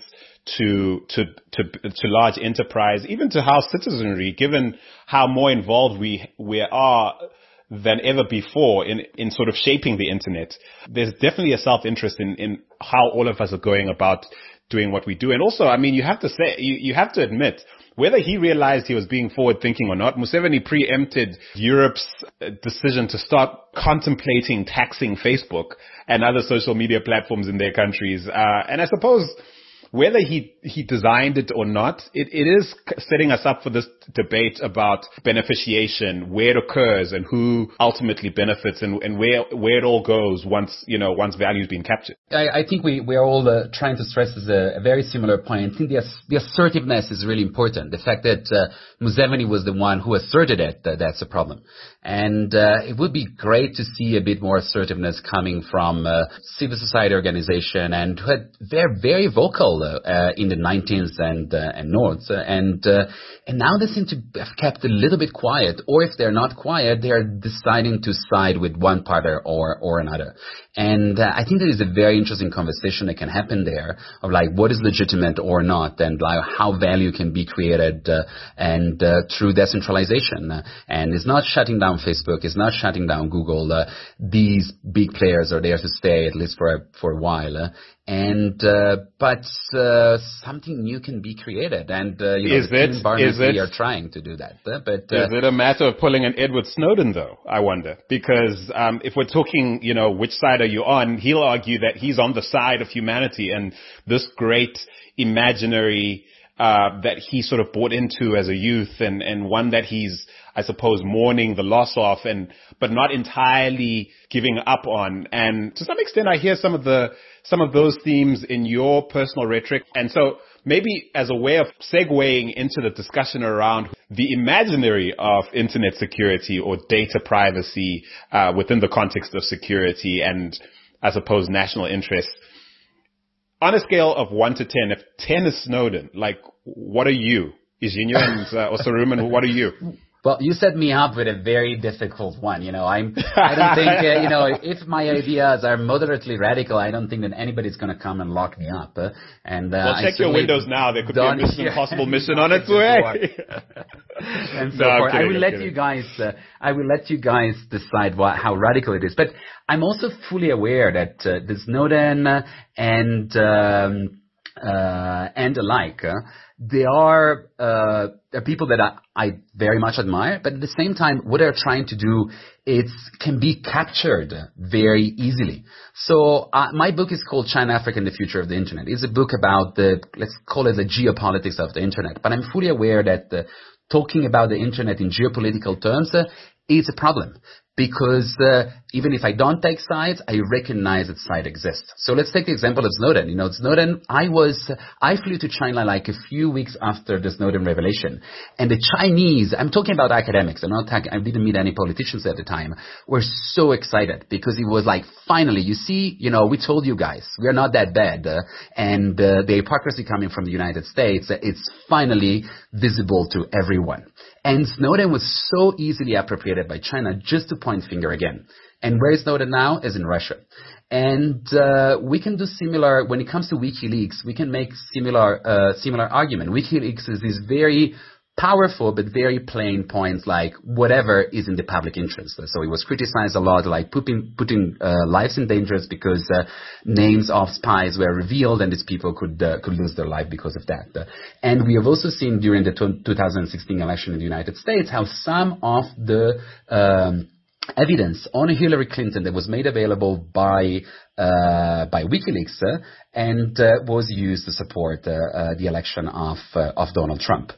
to to to to large enterprise, even to how citizenry, given how more involved we we are than ever before in, in sort of shaping the internet. There's definitely a self-interest in, in how all of us are going about doing what we do. And also, I mean, you have to say, you, you have to admit, whether he realized he was being forward-thinking or not, Museveni preempted Europe's decision to start contemplating taxing Facebook and other social media platforms in their countries. Uh, and I suppose whether he, he designed it or not, it, it is setting us up for this debate about beneficiation, where it occurs and who ultimately benefits, and, and where, where it all goes once, you know, once value has been captured. I, I think we, we are all uh, trying to stress is a, a very similar point. I think the, the assertiveness is really important. The fact that uh, Museveni was the one who asserted it, uh, that's a problem. And uh, it would be great to see a bit more assertiveness coming from uh, civil society organization, and who had very, very vocal uh, uh, in the nineties and uh, and north. Uh, and uh, and now they seem to have kept a little bit quiet, or if they're not quiet, they are deciding to side with one party or or another. And uh, I think there is a very interesting conversation that can happen there of like what is legitimate or not, and like how value can be created uh, and uh, through decentralization. Uh, and it's not shutting down Facebook, it's not shutting down Google. Uh, these big players are there to stay, at least for a, for a while. Uh, and uh, but uh, something new can be created, and uh, you know, is the it, environment is it, we are trying to do that. Uh, but uh, is it a matter of pulling an Edward Snowden, though? I wonder, because um, if we're talking, you know, which side are you on? He'll argue that he's on the side of humanity, and this great imaginary uh, that he sort of bought into as a youth, and and one that he's, I suppose, mourning the loss of, and but not entirely giving up on. And to some extent, I hear some of the some of those themes in your personal rhetoric. And so maybe as a way of segueing into the discussion around the imaginary of internet security or data privacy uh, within the context of security and, I suppose, national interest. On a scale of one to ten, if ten is Snowden, like, what are you? Eugenio and uh, Osaruman, what are you? Well, you set me up with a very difficult one. You know, I'm, I don't think, uh, you know, if my ideas are moderately radical, I don't think that anybody's going to come and lock me up. Uh, and, uh, well, check your windows now. There could be a Mission Impossible mission on its way. and so no, forth. kidding, I will I'm let kidding. you guys. Uh, I will let you guys decide what, how radical it is. But I'm also fully aware that uh, the Snowden uh, and um, uh, and the like, uh, they are, uh, are people that I, I very much admire. But at the same time, what they're trying to do, it can be captured very easily. So uh, my book is called China, Africa, and the Future of the Internet. It's a book about the, let's call it the geopolitics of the Internet. But I'm fully aware that uh, talking about the Internet in geopolitical terms uh, is a problem. Because uh, even if I don't take sides, I recognize that side exists. So let's take the example of Snowden. You know, Snowden, I was, I flew to China like a few weeks after the Snowden revelation. And the Chinese, I'm talking about academics, I'm not talking, I didn't meet any politicians at the time, were so excited because it was like, finally, you see, you know, we told you guys, we are not that bad. Uh, and uh, the hypocrisy coming from the United States, uh, it's finally visible to everyone. And Snowden was so easily appropriated by China just to point finger again. And where is Snowden now? Is in Russia. And uh, we can do similar, when it comes to WikiLeaks, we can make similar uh, similar argument. WikiLeaks is this very powerful but very plain points like whatever is in the public interest. So it was criticized a lot, like putting, putting uh, lives in danger because uh, names of spies were revealed and these people could uh, could lose their life because of that. Uh, and we have also seen during the two thousand sixteen election in the United States how some of the um, evidence on Hillary Clinton that was made available by uh, by WikiLeaks uh, and uh, was used to support uh, uh, the election of uh, of Donald Trump.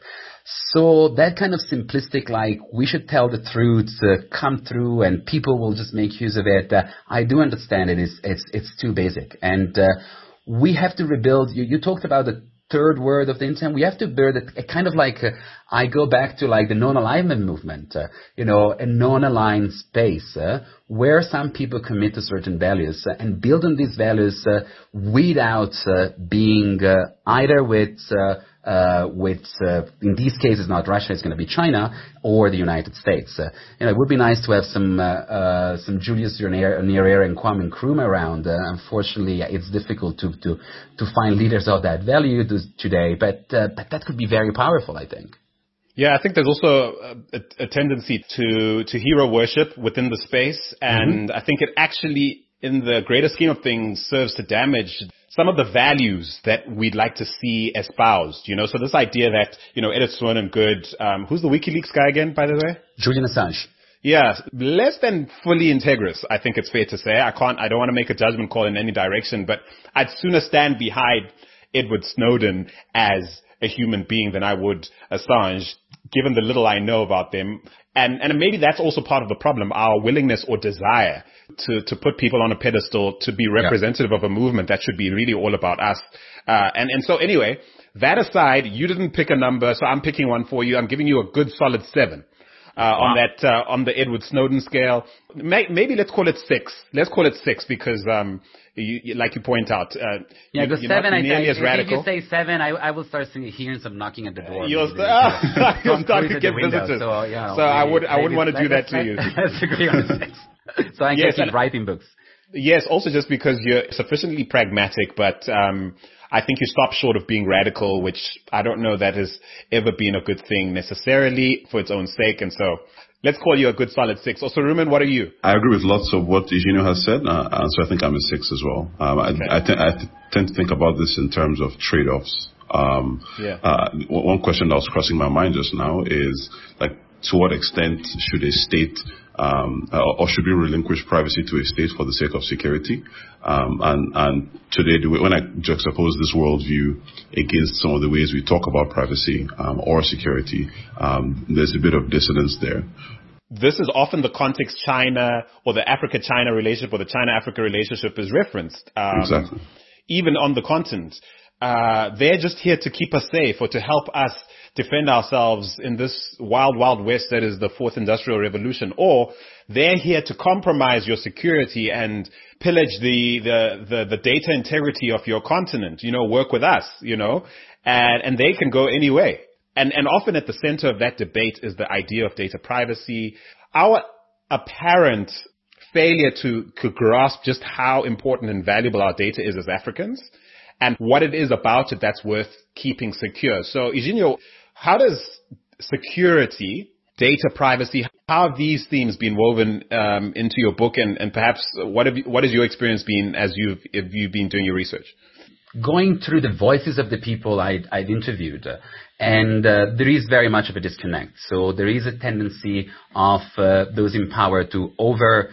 So that kind of simplistic, like, we should tell the truth, uh, come through, and people will just make use of it. Uh, I do understand it is it's it's too basic, and uh, we have to rebuild. You, you talked about the third word of the internet. We have to build a, a kind of like uh, I go back to like the non-alignment movement. Uh, you know, a non-aligned space uh, where some people commit to certain values uh, and build on these values uh, without uh, being uh, either with. Uh, Uh, with, uh, in these cases, not Russia, it's going to be China or the United States. Uh, you know, it would be nice to have some uh, uh, some Julius Nyerere and Kwame Nkrumah around. Uh, unfortunately, it's difficult to, to to find leaders of that value today, but uh, but that could be very powerful, I think. Yeah, I think there's also a, a tendency to to hero worship within the space, and mm-hmm. I think it actually, in the greater scheme of things, serves to damage some of the values that we'd like to see espoused, you know, so this idea that, you know, Edward Snowden good, um, who's the WikiLeaks guy again, by the way? Julian Assange. Yeah, less than fully integrous, I think it's fair to say. I can't, I don't want to make a judgment call in any direction, but I'd sooner stand behind Edward Snowden as a human being than I would Assange, given the little I know about them. And, and maybe that's also part of the problem, our willingness or desire to, to put people on a pedestal to be representative yeah. of a movement that should be really all about us. Uh, and, and so anyway, that aside, you didn't pick a number, so I'm picking one for you. I'm giving you a good solid seven. Uh, wow. on that, uh, on the Edward Snowden scale. May, maybe let's call it six. Let's call it six because, um, you, you, like you point out, uh, yeah, you, the you're seven, not I nearly think, as radical. If you say seven, I, I will start seeing, hearing some knocking at the door. You'll, st- uh, you'll start to get visitors. So, you know, so maybe, I would, I wouldn't want to do that to let's, you. Let's agree on six. So I can yes, keep writing books. Yes, also just because you're sufficiently pragmatic, but, um, I think you stop short of being radical, which I don't know that has ever been a good thing necessarily for its own sake. And so let's call you a good solid six. Also, Rumen, what are you? I agree with lots of what Eugenio has said, uh, and so I think I'm a six as well. Um, okay. I, I, t- I t- tend to think about this in terms of trade-offs. Um, yeah. uh, one question that was crossing my mind just now is, like, to what extent should a state um, uh, or should we relinquish privacy to a state for the sake of security? Um, and, and today, the way, when I juxtapose this worldview against some of the ways we talk about privacy um, or security, um, there's a bit of dissonance there. This is often the context China or the Africa-China relationship or the China-Africa relationship is referenced. Um, exactly. Even on the continent. Uh, they're just here to keep us safe or to help us defend ourselves in this wild, wild west that is the fourth industrial revolution. Or they're here to compromise your security and pillage the, the, the, the data integrity of your continent, you know, work with us, you know, and, and they can go any way. And, and often at the center of that debate is the idea of data privacy. Our apparent failure to, to grasp just how important and valuable our data is as Africans and what it is about it that's worth keeping secure. So, Eugenio, how does security, data privacy, how have these themes been woven um, into your book, and, and perhaps what have you, what has your experience been as you've, if you've been doing your research? Going through the voices of the people I'd, I'd interviewed, uh, and uh, there is very much of a disconnect. So there is a tendency of uh, those in power to over,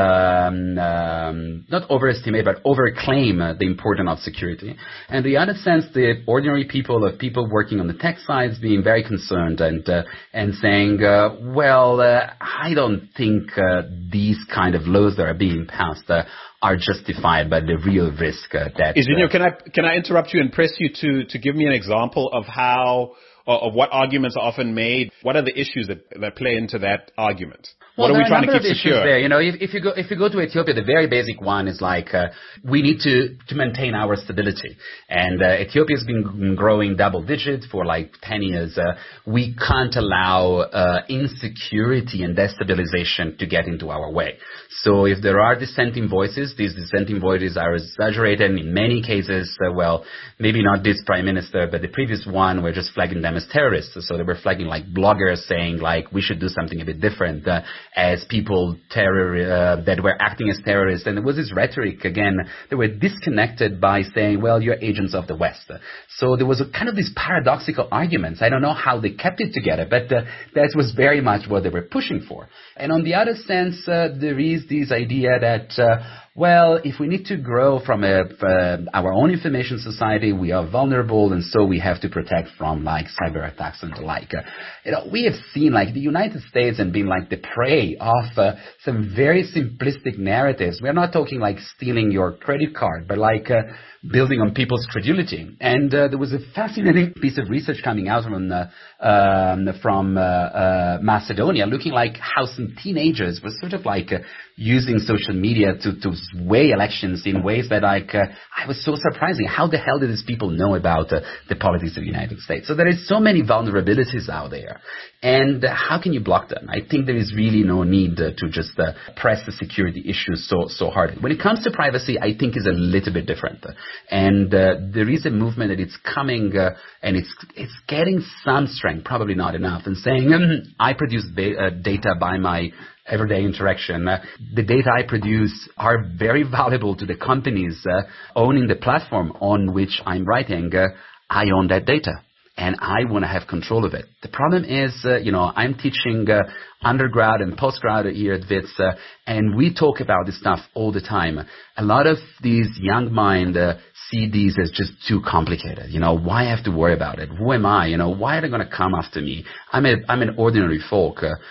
um, um, not overestimate, but overclaim uh, the importance of security. And in the other sense, the ordinary people, of people working on the tech sides, being very concerned and uh, and saying, uh, well, uh, I don't think uh, these kind of laws that are being passed uh, are justified by the real risk uh, that. Eugenio, uh, can I can I interrupt you and press you to to give me an example of how or of what arguments are often made? What are the issues that that play into that argument? Well, what are we trying to keep issues secure? There. You know, if, if you go if you go to Ethiopia, the very basic one is like uh, we need to to maintain our stability, and uh, Ethiopia has been growing double digits for like ten years. Uh, we can't allow uh, insecurity and destabilization to get into our way. So if there are dissenting voices, these dissenting voices are exaggerated. In many cases, uh, well, maybe not this prime minister, but the previous one were just flagging them as terrorists. So they were flagging like bloggers saying like we should do something a bit different uh, as people terror uh, that were acting as terrorists. And there was this rhetoric again. They were disconnected by saying, well, you're agents of the West. So there was a kind of these paradoxical arguments. I don't know how they kept it together, but uh, that was very much what they were pushing for. And on the other sense, uh, there is this idea that, uh, well, if we need to grow from a, uh, our own information society, we are vulnerable, and so we have to protect from like cyber attacks and the like. Uh, you know, we have seen like the United States and been like the prey of uh, some very simplistic narratives. We're not talking like stealing your credit card, but like uh, building on people's credulity. And uh, there was a fascinating piece of research coming out from uh, um, from uh, uh, Macedonia, looking like how some teenagers were sort of like uh, using social media to, to sway elections in ways that like uh, I was so surprising. How the hell did these people know about uh, the politics of the United States? So there is so many vulnerabilities out there, and uh, how can you block them? I think there is really no need uh, to just uh, press the security issues so so hard. When it comes to privacy, I think is a little bit different, and uh, there is a movement that it's coming uh, and it's it's getting some strength, probably not enough, and saying mm, I produce ba- uh, data by my everyday interaction. Uh, the data I produce are very valuable to the companies uh, owning the platform on which I'm writing. Uh, I own that data, and I want to have control of it. The problem is, uh, you know, I'm teaching uh, undergrad and postgrad here at WITS, uh, and we talk about this stuff all the time. A lot of these young minds uh, see these as just too complicated. You know, why I have to worry about it? Who am I? You know, why are they going to come after me? I'm a, I'm an ordinary folk, uh,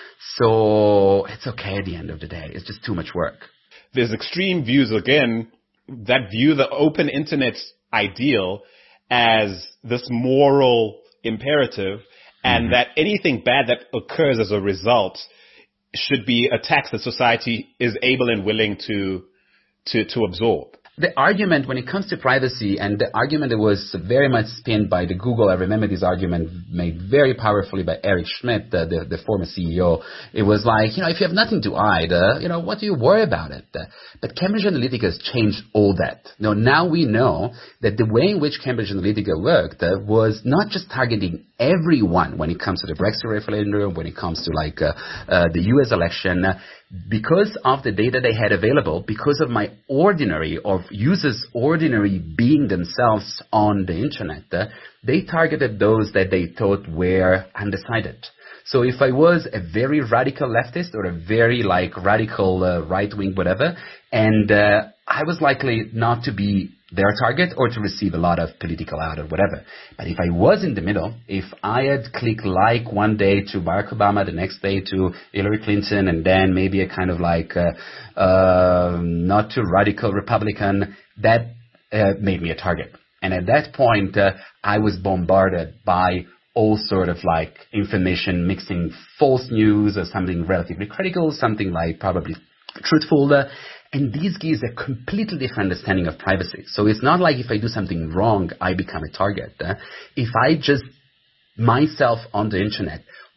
so it's okay at the end of the day. It's just too much work. There's extreme views, again, that view the open internet's ideal as this moral imperative, and mm-hmm. that anything bad that occurs as a result should be a tax that society is able and willing to to to absorb. The argument when it comes to privacy, and the argument that was very much spinned by the Google, I remember this argument made very powerfully by Eric Schmidt, uh, the, the former C E O. It was like, you know, if you have nothing to hide, uh, you know, what do you worry about it? Uh, but Cambridge Analytica has changed all that. You know, now we know that the way in which Cambridge Analytica worked uh, was not just targeting everyone when it comes to the Brexit referendum, when it comes to like uh, uh, the U S election. Uh, Because of the data they had available, because of my ordinary, of users ordinary being themselves on the internet, uh, they targeted those that they thought were undecided. So if I was a very radical leftist or a very like radical uh, right-wing whatever, and uh, I was likely not to be their target or to receive a lot of political out or whatever. But if I was in the middle, if I had clicked like one day to Barack Obama, the next day to Hillary Clinton, and then maybe a kind of like uh, uh, not too radical Republican, that uh, made me a target. And at that point, uh, I was bombarded by all sort of like information mixing false news or something relatively critical, something like probably truthful. Uh, And these gives a completely different understanding of privacy. So it's not like if I do something wrong, I become a target. Uh, if I just myself on the internet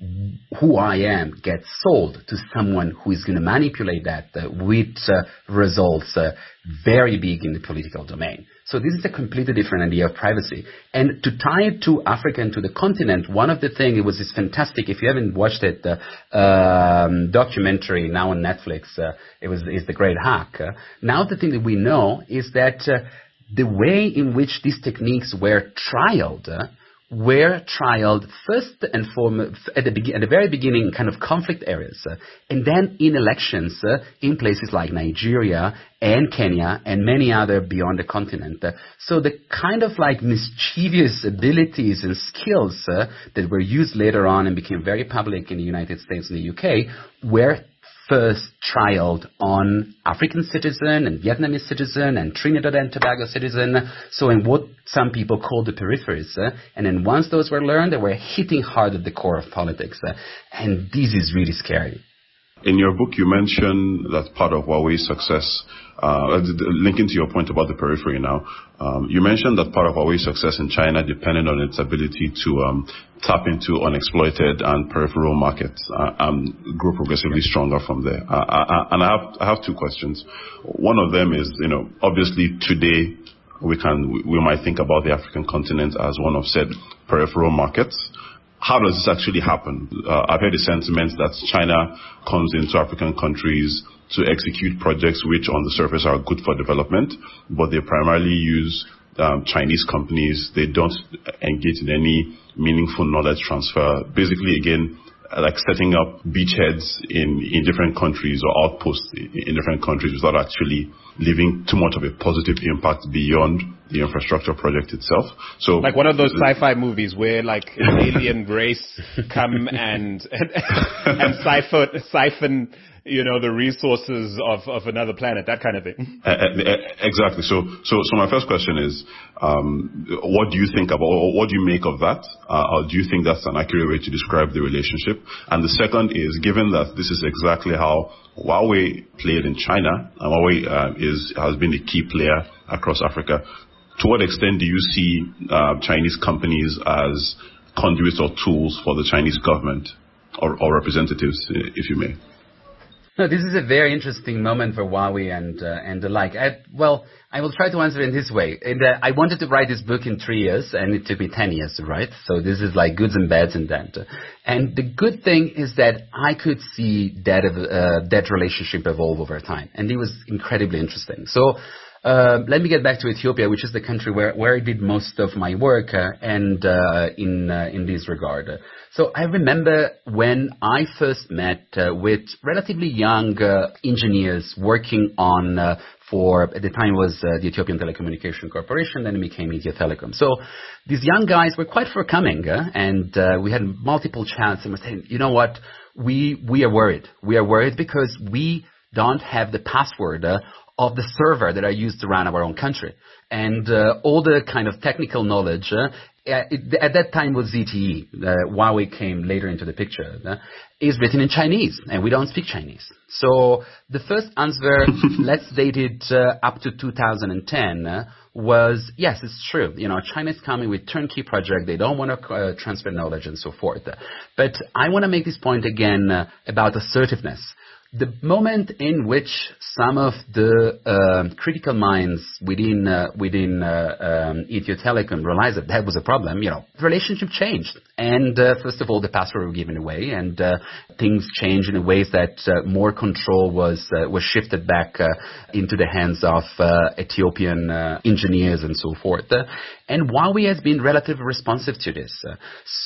who I am gets sold to someone who is going to manipulate that uh, with uh, results uh, very big in the political domain. So this is a completely different idea of privacy. And to tie it to Africa and to the continent, one of the things, it was this fantastic, if you haven't watched it, uh, um, documentary now on Netflix, uh, it was is The Great Hack. Uh, now the thing that we know is that uh, the way in which these techniques were trialed uh, were trialed first and foremost at the, be- at the very beginning kind of conflict areas, uh, and then in elections uh, in places like Nigeria and Kenya and many other beyond the continent. Uh, so the kind of like mischievous abilities and skills uh, that were used later on and became very public in the United States and the U K were first trialed on African citizen and Vietnamese citizen and Trinidad and Tobago citizen, so in what some people call the peripheries. Uh, and then once those were learned, they were hitting hard at the core of politics. Uh, and this is really scary. In your book, you mentioned that part of Huawei's success, uh, linking to your point about the periphery now, um, you mentioned that part of Huawei's success in China depended on its ability to um, tap into unexploited and peripheral markets uh, and grow progressively stronger from there. Uh, I, and I have, I have two questions. One of them is, you know, obviously today we can we might think about the African continent as one of said peripheral markets. How does this actually happen? Uh, I've heard the sentiment that China comes into African countries to execute projects which on the surface are good for development, but they primarily use um, Chinese companies. They don't engage in any meaningful knowledge transfer. Basically, again, like setting up beachheads in, in different countries or outposts in different countries without actually leaving too much of a positive impact beyond the infrastructure project itself. So, like one of those sci-fi movies where like an alien race come and and, and siphon, siphon, you know, the resources of, of another planet, that kind of thing. Uh, exactly. So, so, so my first question is, um, what do you think about, or what do you make of that? Uh, or do you think that's an accurate way to describe the relationship? And the second is, given that this is exactly how Huawei played in China, and Huawei uh, is has been a key player across Africa, to what extent do you see uh, Chinese companies as conduits or tools for the Chinese government or, or representatives, if you may? No, this is a very interesting moment for Huawei and uh, and the like. I, well, I will try to answer it in this way. And, uh, I wanted to write this book in three years, and it took me ten years to write. So this is like goods and bads in that. And the good thing is that I could see that uh, that relationship evolve over time, and it was incredibly interesting. So. Uh, let me get back to Ethiopia, which is the country where, where I did most of my work, uh, and uh, in uh, in this regard. So I remember when I first met uh, with relatively young uh, engineers working on uh, for at the time was uh, the Ethiopian Telecommunication Corporation, then it became Ethio Telecom. So these young guys were quite forthcoming, uh, and uh, we had multiple chats, and were saying, you know what, we we are worried. We are worried because we don't have the password uh, of the server that are used to run our own country. And uh, all the kind of technical knowledge, uh, it, at that time was Z T E, uh, Huawei came later into the picture, uh, is written in Chinese, and we don't speak Chinese. So the first answer, let's date it uh, up to two thousand ten, uh, was, yes, it's true. You know, China's coming with turnkey project. They don't want to uh, transfer knowledge and so forth. But I want to make this point again uh, about assertiveness. The moment in which some of the uh, critical minds within uh, within uh, um, Ethio Telecom realized that that was a problem, you know, the relationship changed. And uh, first of all, the password were given away, and uh, things changed in ways that uh, more control was uh, was shifted back uh, into the hands of uh, Ethiopian uh, engineers and so forth. Uh, and Huawei has been relatively responsive to this. Uh,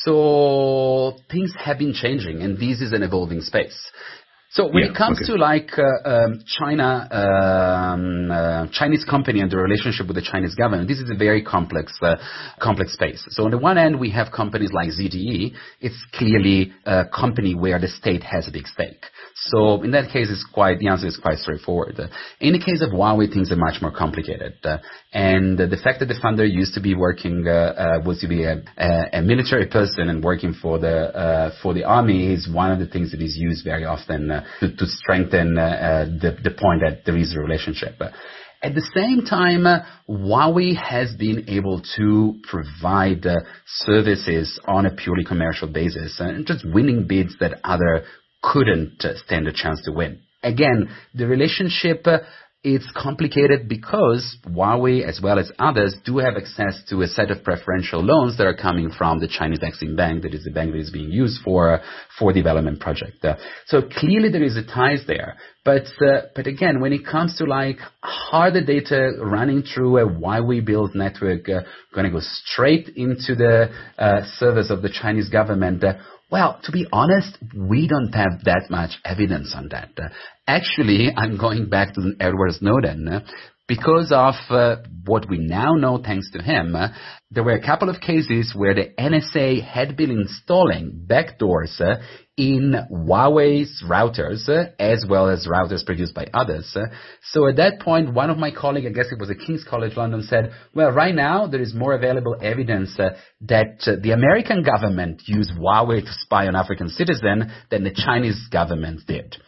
so things have been changing, and this is an evolving space. So when yeah, it comes okay. to like uh, um, China, um, uh, Chinese company and the relationship with the Chinese government, this is a very complex, uh, complex space. So on the one hand, we have companies like Z T E. It's clearly a company where the state has a big stake. So in that case, it's quite the answer is quite straightforward. In the case of Huawei, things are much more complicated. Uh, and uh, the fact that the founder used to be working, uh, uh, was to be a, a, a military person and working for the uh, for the army is one of the things that is used very often uh, to, to strengthen uh, uh, the, the point that there is a relationship. At the same time, uh, Huawei has been able to provide uh, services on a purely commercial basis and just winning bids that other couldn't uh, stand a chance to win. Again, the relationship uh, it's complicated because Huawei, as well as others, do have access to a set of preferential loans that are coming from the Chinese Exim Bank, that is the bank that is being used for for development project. Uh, so clearly there is a ties there. But uh, but again, when it comes to like, are the data running through a Huawei-built network uh, going to go straight into the uh, servers of the Chinese government? Uh, Well, to be honest, we don't have that much evidence on that. Uh, actually, I'm going back to Edward Snowden. Uh, because of uh, what we now know thanks to him, uh, there were a couple of cases where the N S A had been installing backdoors uh, in Huawei's routers, uh, as well as routers produced by others. Uh, so at that point, one of my colleagues, I guess it was at King's College London, said, well, right now there is more available evidence uh, that uh, the American government used Huawei to spy on African citizens than the Chinese government did.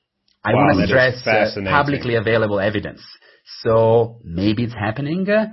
I wow, want to stress uh, publicly available evidence. So maybe it's happening, uh,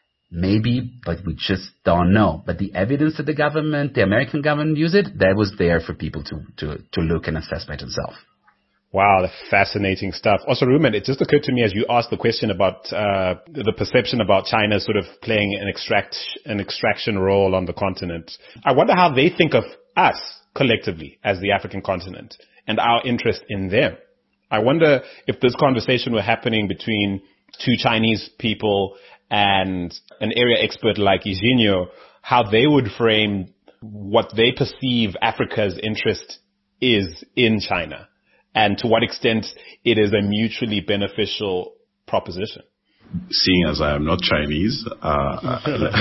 maybe, but we just don't know. But the evidence that the government, the American government used it, that was there for people to, to, to look and assess by themselves. Wow, that's fascinating stuff. Also, Ruben, it just occurred to me as you asked the question about uh, the perception about China sort of playing an extract an extraction role on the continent. I wonder how they think of us collectively as the African continent and our interest in them. I wonder if this conversation were happening between two Chinese people and an area expert like Eugenio, how they would frame what they perceive Africa's interest is in China, and to what extent it is a mutually beneficial proposition. Seeing as I am not Chinese, uh,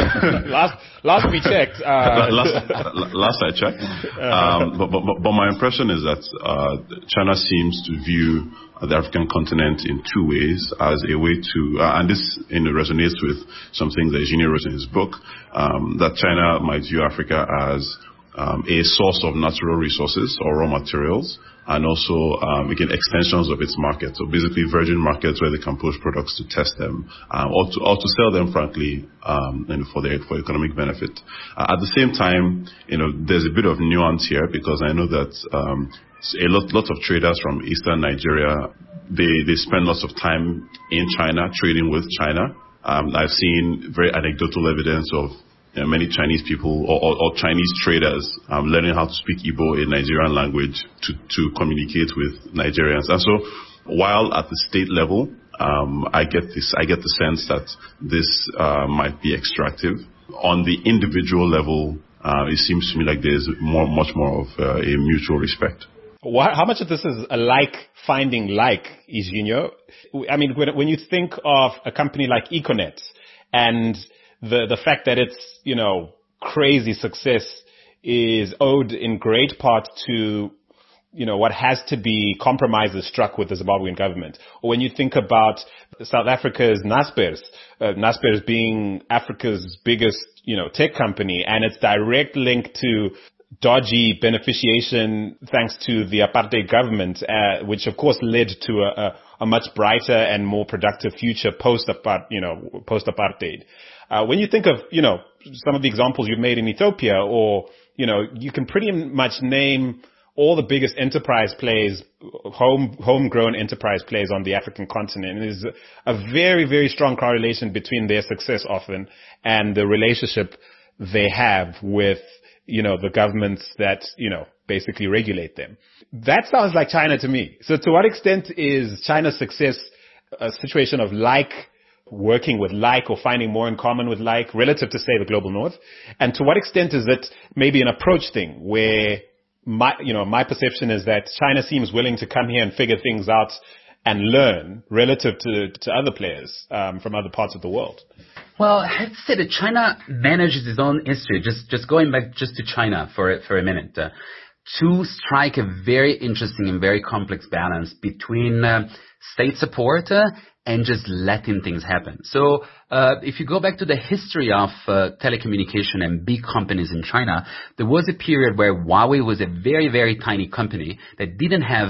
last last we checked, uh, last, last I checked, um, but, but but my impression is that uh, China seems to view the African continent in two ways, as a way to, uh, and this you know, resonates with something that Eugenio wrote in his book, um, that China might view Africa as um, a source of natural resources or raw materials, and also, um, again, extensions of its market. So basically virgin markets where they can push products to test them, um, or to, or to sell them, frankly, um, and for their, for economic benefit. Uh, at the same time, you know, there's a bit of nuance here, because I know that, um, a lot, lot of traders from Eastern Nigeria, they, they spend lots of time in China, trading with China. Um, I've seen very anecdotal evidence of You know, many Chinese people or, or, or Chinese traders um, learning how to speak Igbo, a Nigerian language, to, to communicate with Nigerians. And so, while at the state level, um, I get this, I get the sense that this uh, might be extractive. On the individual level, uh, it seems to me like there's more, much more of uh, a mutual respect. What, how much of this is a like finding like, Eugenio? I mean, when, when you think of a company like Econet and The the fact that its, you know, crazy success is owed in great part to, you know, what has to be compromises struck with the Zimbabwean government. Or when you think about South Africa's Naspers, uh, Naspers being Africa's biggest, you know, tech company, and its direct link to dodgy beneficiation thanks to the apartheid government, uh, which of course led to a, a, a much brighter and more productive future post-apart, you know, post-apartheid. Uh, when you think of, you know, some of the examples you've made in Ethiopia, or, you know, you can pretty much name all the biggest enterprise plays, home, homegrown enterprise plays on the African continent. And there's a, a very, very strong correlation between their success often and the relationship they have with, you know, the governments that, you know, basically regulate them. That sounds like China to me. So to what extent is China's success a situation of like, working with like, or finding more in common with like, relative to, say, the global north? And to what extent is it maybe an approach thing where my, you know, my perception is that China seems willing to come here and figure things out and learn relative to, to other players um, from other parts of the world? Well, I have to say that China manages its own history. Just, just going back just to China for, for a minute, uh, to strike a very interesting and very complex balance between uh, state support uh, and just letting things happen. So uh, if you go back to the history of uh, telecommunication and big companies in China, there was a period where Huawei was a very, very tiny company that didn't have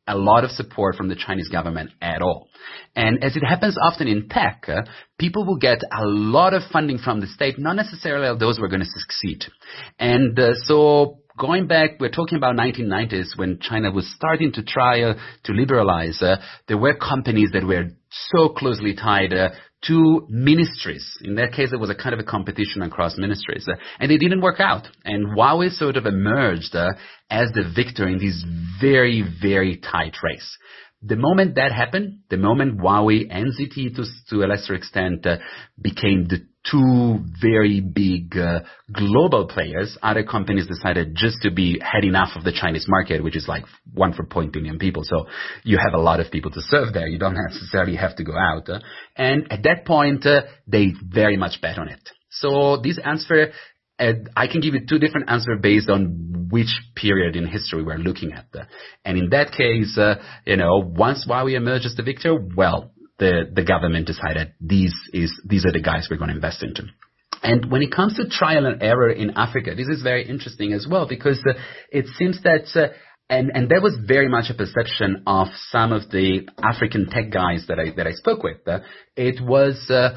a lot of support from the Chinese government at all. And as it happens often in tech, uh, people will get a lot of funding from the state, not necessarily those who are going to succeed. And uh, so going back, we're talking about nineteen nineties when China was starting to try uh, to liberalize. Uh, there were companies that were so closely tied uh, to ministries. In that case, it was a kind of a competition across ministries. Uh, and it didn't work out. And Huawei sort of emerged uh, as the victor in this very, very tight race. The moment that happened, the moment Huawei and Z T E to, to a lesser extent uh, became the two very big uh, global players, other companies decided just to be had enough of the Chinese market, which is like one for zero point zero billion people. So you have a lot of people to serve there. You don't necessarily have to go out. Uh, and at that point, uh, they very much bet on it. So this answer, uh, I can give you two different answers based on which period in history we're looking at. Uh, and in that case, uh, you know, once Huawei emerged as the victor, well, the, the government decided these is, these are the guys we're going to invest into. And when it comes to trial and error in Africa, this is very interesting as well, because uh, it seems that, uh, and, and that was very much a perception of some of the African tech guys that I, that I spoke with. Uh, it was, uh,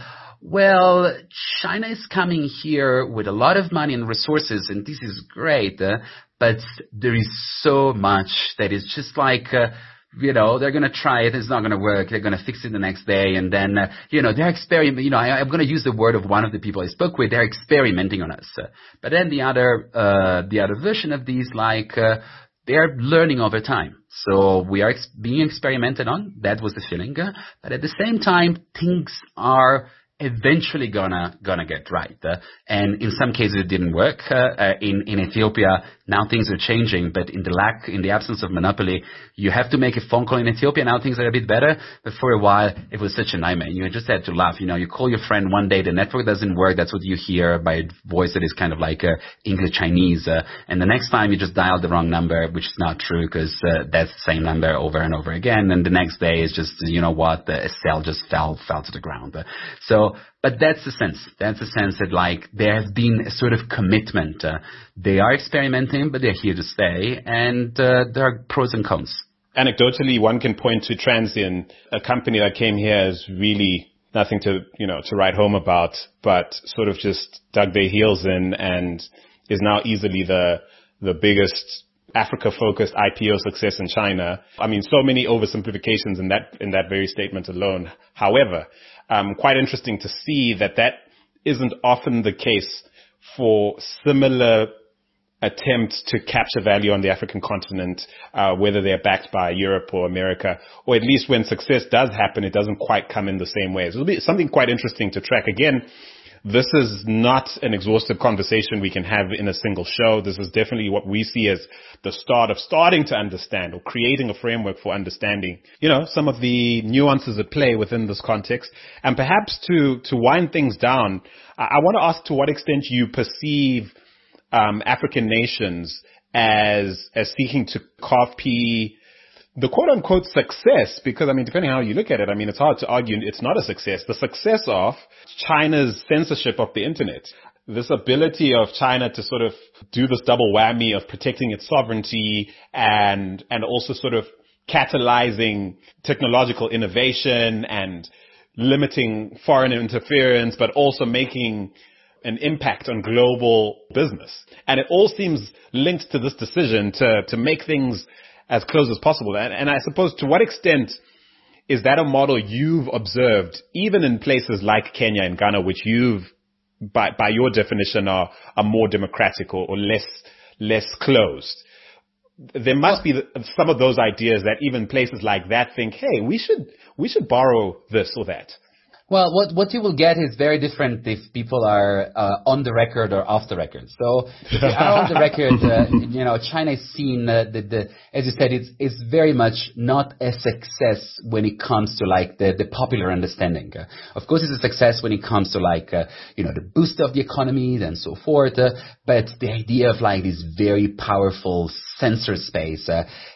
well, China is coming here with a lot of money and resources, and this is great, uh, but there is so much that is just like, uh, you know, they're going to try it. It's not going to work. They're going to fix it the next day. And then, uh, you know, they're experimenting. You know, I, I'm going to use the word of one of the people I spoke with. They're experimenting on us. Uh, but then the other, uh, the other version of these, like, uh, they're learning over time. So we are ex- being experimented on. That was the feeling. Uh, but at the same time, things are eventually gonna gonna get right, uh, and in some cases it didn't work. Uh, uh, in in Ethiopia, now things are changing, but in the lack, in the absence of monopoly, you have to make a phone call in Ethiopia. Now things are a bit better, but for a while it was such a nightmare. You just had to laugh. You know, you call your friend one day, the network doesn't work. That's what you hear by a voice that is kind of like uh, English Chinese, uh, and the next time you just dialed the wrong number, which is not true because uh, that's the same number over and over again. And the next day is just, you know what, the cell just fell fell to the ground. Uh, so. But that's the sense. That's the sense that, like, there has been a sort of commitment. Uh, they are experimenting, but they're here to stay, and uh, there are pros and cons. Anecdotally, one can point to Transsion, a company that came here as really nothing to, you know, to write home about, but sort of just dug their heels in and is now easily the the biggest Africa-focused I P O success in China. I mean, so many oversimplifications in that in that very statement alone. However, um, quite interesting to see that that isn't often the case for similar attempts to capture value on the African continent, uh, whether they're backed by Europe or America, or at least when success does happen, it doesn't quite come in the same way. So it'll be something quite interesting to track. Again, this is not an exhaustive conversation we can have in a single show. This is definitely what we see as the start of starting to understand or creating a framework for understanding, you know, some of the nuances at play within this context. And perhaps to, to wind things down, I, I want to ask to what extent you perceive um, African nations as, as seeking to copy the quote-unquote success, because, I mean, depending on how you look at it, I mean, it's hard to argue it's not a success. The success of China's censorship of the internet, this ability of China to sort of do this double whammy of protecting its sovereignty and and also sort of catalyzing technological innovation and limiting foreign interference, but also making an impact on global business. And it all seems linked to this decision to to make things as close as possible. And, and I suppose, to what extent is that a model you've observed, even in places like Kenya and Ghana, which you've, by, by your definition, are, are more democratic or, or less, less closed? There must be some of those ideas that even places like that think, hey, we should, we should borrow this or that. Well, what what you will get is very different if people are uh, on the record or off the record. So if you are on the record, uh, you know, China is seen, uh, the, the, as you said, it's, it's very much not a success when it comes to, like, the, the popular understanding. Uh, of course, it's a success when it comes to, like, uh, you know, the boost of the economy and so forth. Uh, but the idea of, like, this very powerful censor space, uh,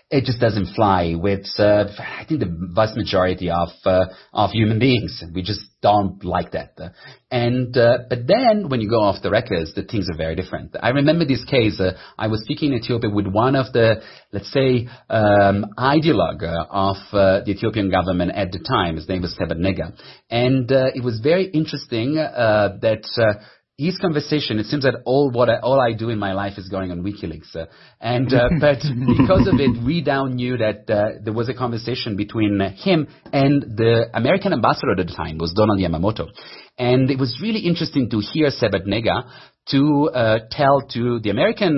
it just doesn't fly with, uh, I think, the vast majority of uh, of human beings. We just don't like that. And uh, but then when you go off the records, the things are very different. I remember this case. Uh, I was speaking in Ethiopia with one of the, let's say, um, ideologue of uh, the Ethiopian government at the time. His name was Sebhat Nega, and uh, it was very interesting uh, that. Uh, His conversation, it seems that all what I, all I do in my life is going on WikiLeaks, uh, and uh, but because of it, we now knew that uh, there was a conversation between uh, him and the American ambassador at the time, was Donald Yamamoto, and it was really interesting to hear Sebhat Nega to uh, tell to the American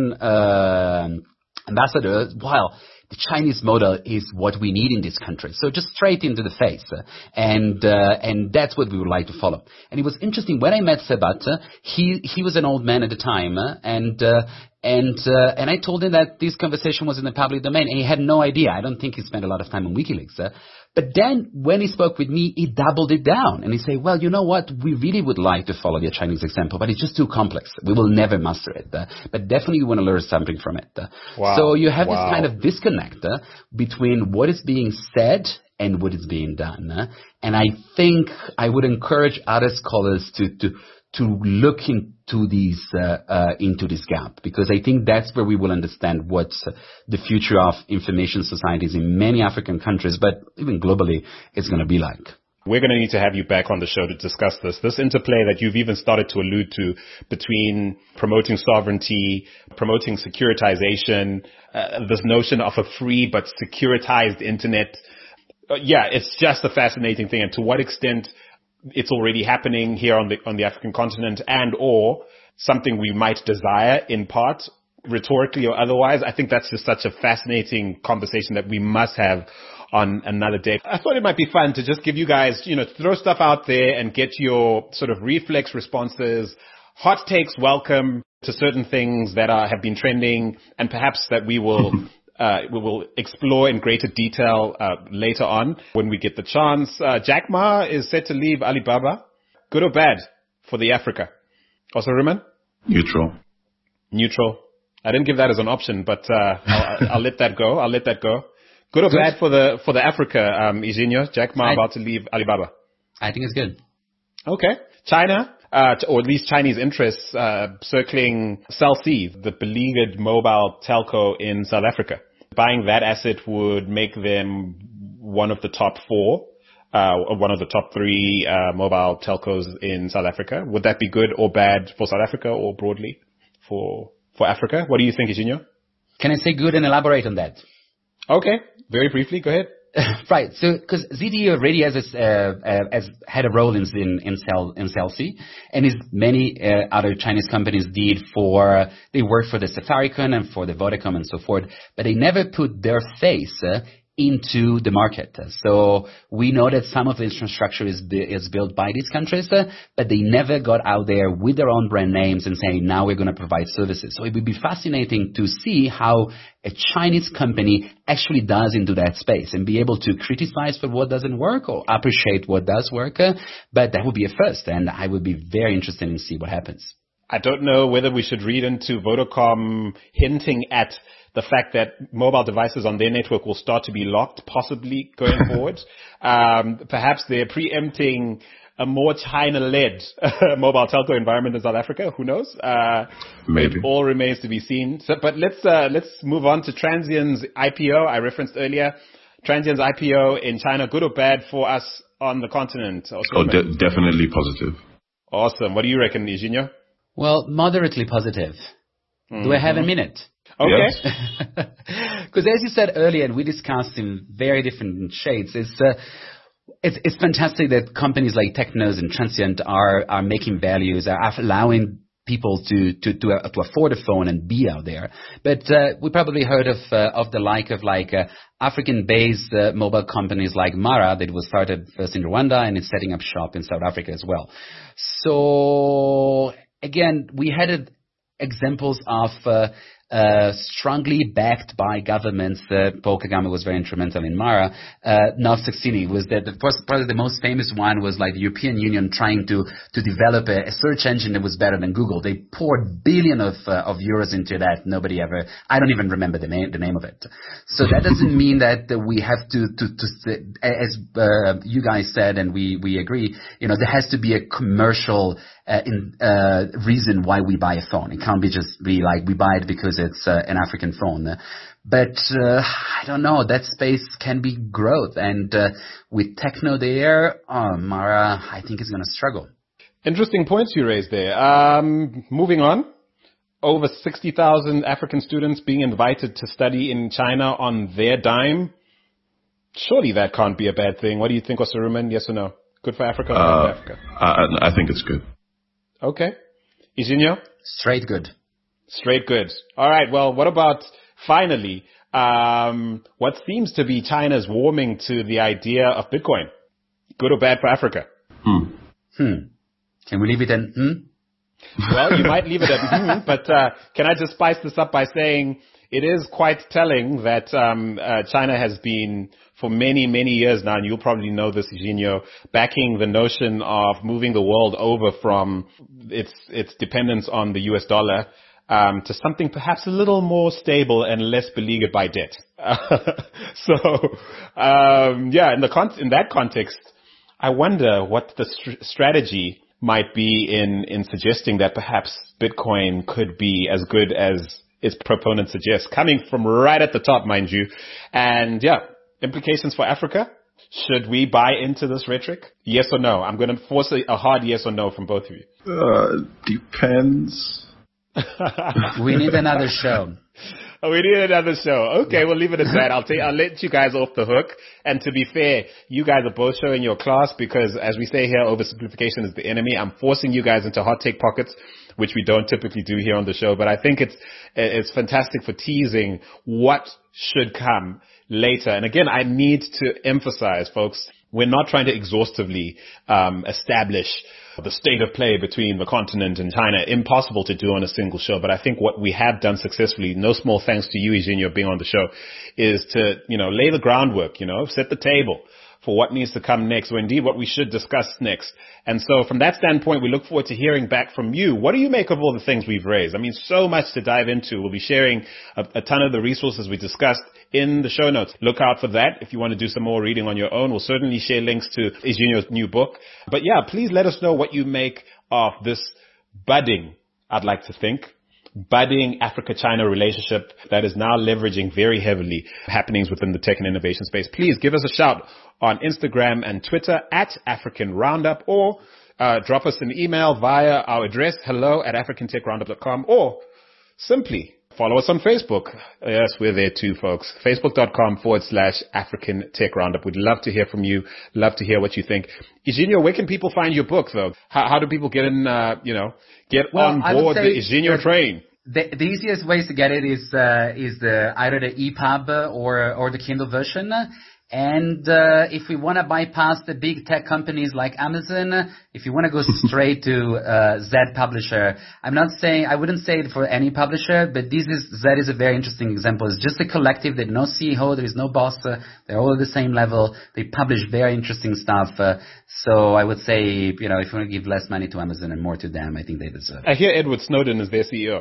uh, ambassador, well, the Chinese model is what we need in this country. So just straight into the face. Uh, and uh, and that's what we would like to follow. And it was interesting. When I met Sebhat, uh, he, he was an old man at the time. Uh, and uh, and uh, and I told him that this conversation was in the public domain. And he had no idea. I don't think he spent a lot of time on WikiLeaks. Uh, but then when he spoke with me, he doubled it down. And he said, well, you know what? We really would like to follow the Chinese example, but it's just too complex. We will never master it. Uh, but definitely we want to learn something from it. Uh, wow. So you have wow. this kind of disconnect uh, between what is being said and what is being done. Uh, and I think I would encourage other scholars to, to, to look into these, uh, uh, into this gap, because I think that's where we will understand what uh, the future of information societies in many African countries, but even globally, is going to be like. We're going to need to have you back on the show to discuss this. This interplay that you've even started to allude to between promoting sovereignty, promoting securitization, uh, this notion of a free but securitized internet. Uh, yeah, it's just a fascinating thing. And to what extent it's already happening here on the on the African continent, and or something we might desire in part, rhetorically or otherwise. I think that's just such a fascinating conversation that we must have on another day. I thought it might be fun to just give you guys, you know, throw stuff out there and get your sort of reflex responses, hot takes welcome to certain things that are, have been trending, and perhaps that we will uh, we will explore in greater detail uh, later on when we get the chance. Uh, Jack Ma is set to leave Alibaba. Good or bad for the Africa? Also, Rumen? Neutral. Neutral. I didn't give that as an option, but uh, I'll, I'll let that go. I'll let that go. Good or good. Bad for the for the Africa, um, Eugenio? Jack Ma I, about to leave Alibaba. I think it's good. Okay. China, uh, or at least Chinese interests uh, circling Cell C, the beleaguered mobile telco in South Africa. Buying that asset would make them one of the top four, uh, or one of the top three uh, mobile telcos in South Africa. Would that be good or bad for South Africa, or broadly for for Africa? What do you think, Eugenio? Can I say good and elaborate on that? Okay, very briefly, go ahead. Right. So, because Z T E already has, uh, uh, has had a role in in in Cell in Cell C, and as many uh, other Chinese companies did for, they worked for the Safaricom and for the Vodacom and so forth, but they never put their face uh, into the market. So we know that some of the infrastructure is is built by these countries, uh, but they never got out there with their own brand names and saying, now we're going to provide services. So it would be fascinating to see how a Chinese company actually does into that space and be able to criticize for what doesn't work or appreciate what does work. Uh, but that would be a first, and I would be very interested in see what happens. I don't know whether we should read into Vodacom hinting at the fact that mobile devices on their network will start to be locked, possibly going forward. Um, perhaps they're preempting a more China-led mobile telco environment in South Africa. Who knows? Uh, Maybe. It all remains to be seen. So, but let's uh, let's move on to Transion's I P O. I referenced earlier Transion's I P O in China. Good or bad for us on the continent? Oh, de- definitely positive. Awesome. What do you reckon, Eugenio? Well, moderately positive. Mm-hmm. Do I have a minute? Okay. Because as you said earlier, and we discussed in very different shades, it's, uh, it's, it's fantastic that companies like Technos and Transient are, are making values, are allowing people to, to, to, uh, to afford a phone and be out there. But, uh, we probably heard of, uh, of the like of like, uh, African-based uh, mobile companies like Mara that was started first in Rwanda and is setting up shop in South Africa as well. So, again, we had a, examples of uh, uh, strongly backed by governments. Uh, Paul Kagame was very instrumental in Mara, uh, not succeeding. Was that the first, probably the most famous one was like the European Union trying to to develop a, a search engine that was better than Google. They poured billion of uh, of euros into that. Nobody ever. I don't even remember the name the name of it. So that doesn't mean that uh, we have to to to as uh, you guys said, and we we agree. You know, there has to be a commercial uh, in, uh, reason why we buy a phone. It can't be just be like we buy it because it's uh, an African phone. But uh, I don't know. That space can be growth, and uh, with techno there, oh, Mara, I think is going to struggle. Interesting points you raised there. Um, moving on. Over sixty thousand African students being invited to study in China on their dime. Surely that can't be a bad thing. What do you think, Osaruman? Yes or no? Good for Africa or uh, bad for Africa? I, I think it's good. Okay. Eugenio? Straight good. Straight good. All right. Well, what about finally, um, what seems to be China's warming to the idea of Bitcoin? Good or bad for Africa? Hmm. Hmm. Can we leave it in hmm? Well, you might leave it at hmm, but uh, can I just spice this up by saying it is quite telling that um, uh, China has been, for many, many years now, and you'll probably know this, Eugenio, backing the notion of moving the world over from its its dependence on the U S dollar um, to something perhaps a little more stable and less beleaguered by debt. so, um, yeah, in the con- in that context, I wonder what the st- strategy might be in, in suggesting that perhaps Bitcoin could be as good as its proponents suggest, coming from right at the top, mind you. And yeah, implications for Africa. Should we buy into this rhetoric? Yes or no? I'm going to force a, a hard yes or no from both of you. Uh, depends. We need another show. Oh, we need another show. Okay, we'll leave it at that. I'll take, I'll let you guys off the hook. And to be fair, you guys are both showing your class because, as we say here, oversimplification is the enemy. I'm forcing you guys into hot take pockets, which we don't typically do here on the show. But I think it's it's fantastic for teasing what should come later. And again, I need to emphasize, folks, we're not trying to exhaustively um, establish the state of play between the continent and China. Impossible to do on a single show. But I think what we have done successfully, no small thanks to you, Eugenio, being on the show, is to, you know, lay the groundwork, you know, set the table for what needs to come next, or indeed what we should discuss next. And so from that standpoint, we look forward to hearing back from you. What do you make of all the things we've raised? I mean, so much to dive into. We'll be sharing a, a ton of the resources we discussed in the show notes. Look out for that. If you want to do some more reading on your own, we'll certainly share links to Eugenio's new book. But yeah, please let us know what you make of this budding, I'd like to think, budding Africa-China relationship that is now leveraging very heavily happenings within the tech and innovation space. Please give us a shout on Instagram and Twitter at African Roundup, or uh, drop us an email via our address, hello at african tech roundup dot com, or simply follow us on Facebook. Yes, we're there too, folks. Facebook.com forward slash African Tech Roundup. We'd love to hear from you. Love to hear what you think. Eugenio, where can people find your book, though? How, how do people get in, uh, you know, get well, on board the Eugenio train? The, the easiest ways to get it is uh, is the either the E P U B or or the Kindle version. And uh, if we want to bypass the big tech companies like Amazon, if you want to go straight to uh, Zed Publisher, I'm not saying, I wouldn't say it for any publisher, but this is, Zed is a very interesting example. It's just a collective. There's no C E O, there is no boss. Uh, they're all at the same level. They publish very interesting stuff. Uh, so I would say, you know, if you want to give less money to Amazon and more to them, I think they deserve it. I hear Edward Snowden is their C E O.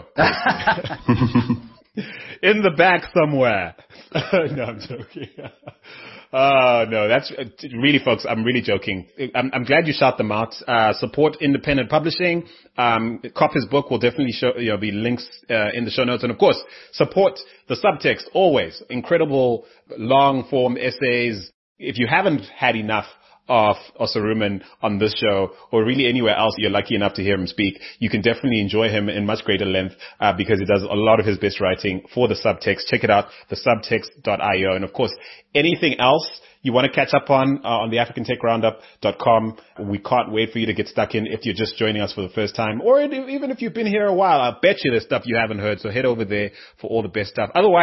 In the back somewhere. No, I'm joking. Oh, no, that's really, folks, I'm really joking. I'm, I'm glad you shout them out. Uh, support independent publishing. Um, cop his book will definitely show, you know, be links, uh, in the show notes. And of course, support the subtext always. Incredible long form essays. If you haven't had enough of Osaruman on this show, or really anywhere else you're lucky enough to hear him speak, you can definitely enjoy him in much greater length, uh, because he does a lot of his best writing for the subtext. Check it out, the subtext dot io. And of course, anything else you want to catch up on, uh, on the african tech roundup dot com. We can't wait for you to get stuck in if you're just joining us for the first time, or even if you've been here a while. I'll bet you there's stuff you haven't heard, so head over there for all the best stuff. Otherwise,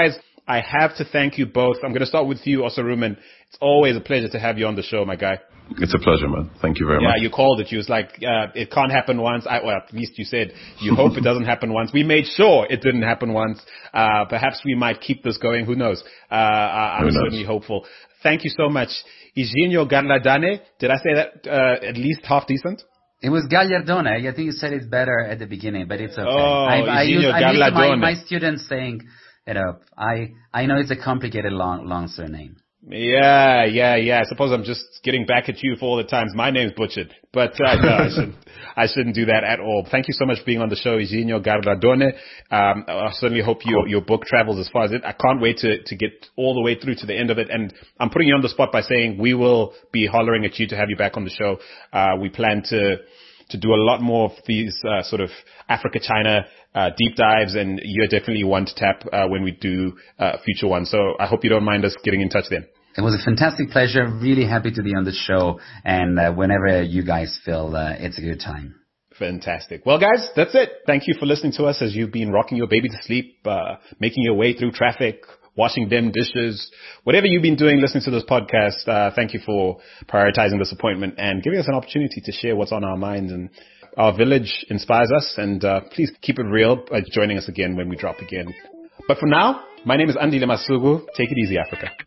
I have to thank you both. I'm going to start with you, Osaruman. It's always a pleasure to have you on the show, my guy. It's a pleasure, man. Thank you very yeah, much. Yeah, you called it. You was like, uh, it can't happen once. I, well, at least you said you hope it doesn't happen once. We made sure it didn't happen once. Uh, perhaps we might keep this going. Who knows? Uh, I'm Who knows? certainly hopeful. Thank you so much. Eugenio Gallardone. Did I say that uh, at least half decent? It was Gallardone. I think you said it better at the beginning, but it's okay. Oh, I, I use, I'm used to my, my students saying, you know, I, I know it's a complicated long, long surname. Yeah, yeah, yeah. I suppose I'm just getting back at you for all the times my name's butchered. But uh, no, I shouldn't, I shouldn't do that at all. Thank you so much for being on the show, Eugenio Gallardone. Um, I certainly hope your, your book travels as far as it. I can't wait to, to get all the way through to the end of it. And I'm putting you on the spot by saying we will be hollering at you to have you back on the show. Uh, we plan to, to do a lot more of these, uh, sort of Africa, China, uh, deep dives, and you're definitely one to tap, uh, when we do, uh, future ones. So I hope you don't mind us getting in touch then. It was a fantastic pleasure. Really happy to be on the show. And uh, whenever you guys feel uh, it's a good time. Fantastic. Well, guys, that's it. Thank you for listening to us as you've been rocking your baby to sleep, uh, making your way through traffic, washing them dishes, whatever you've been doing listening to this podcast. Uh, thank you for prioritizing this appointment and giving us an opportunity to share what's on our minds. And our village inspires us. And uh, please keep it real by joining us again when we drop again. But for now, my name is Andile Masuku. Take it easy, Africa.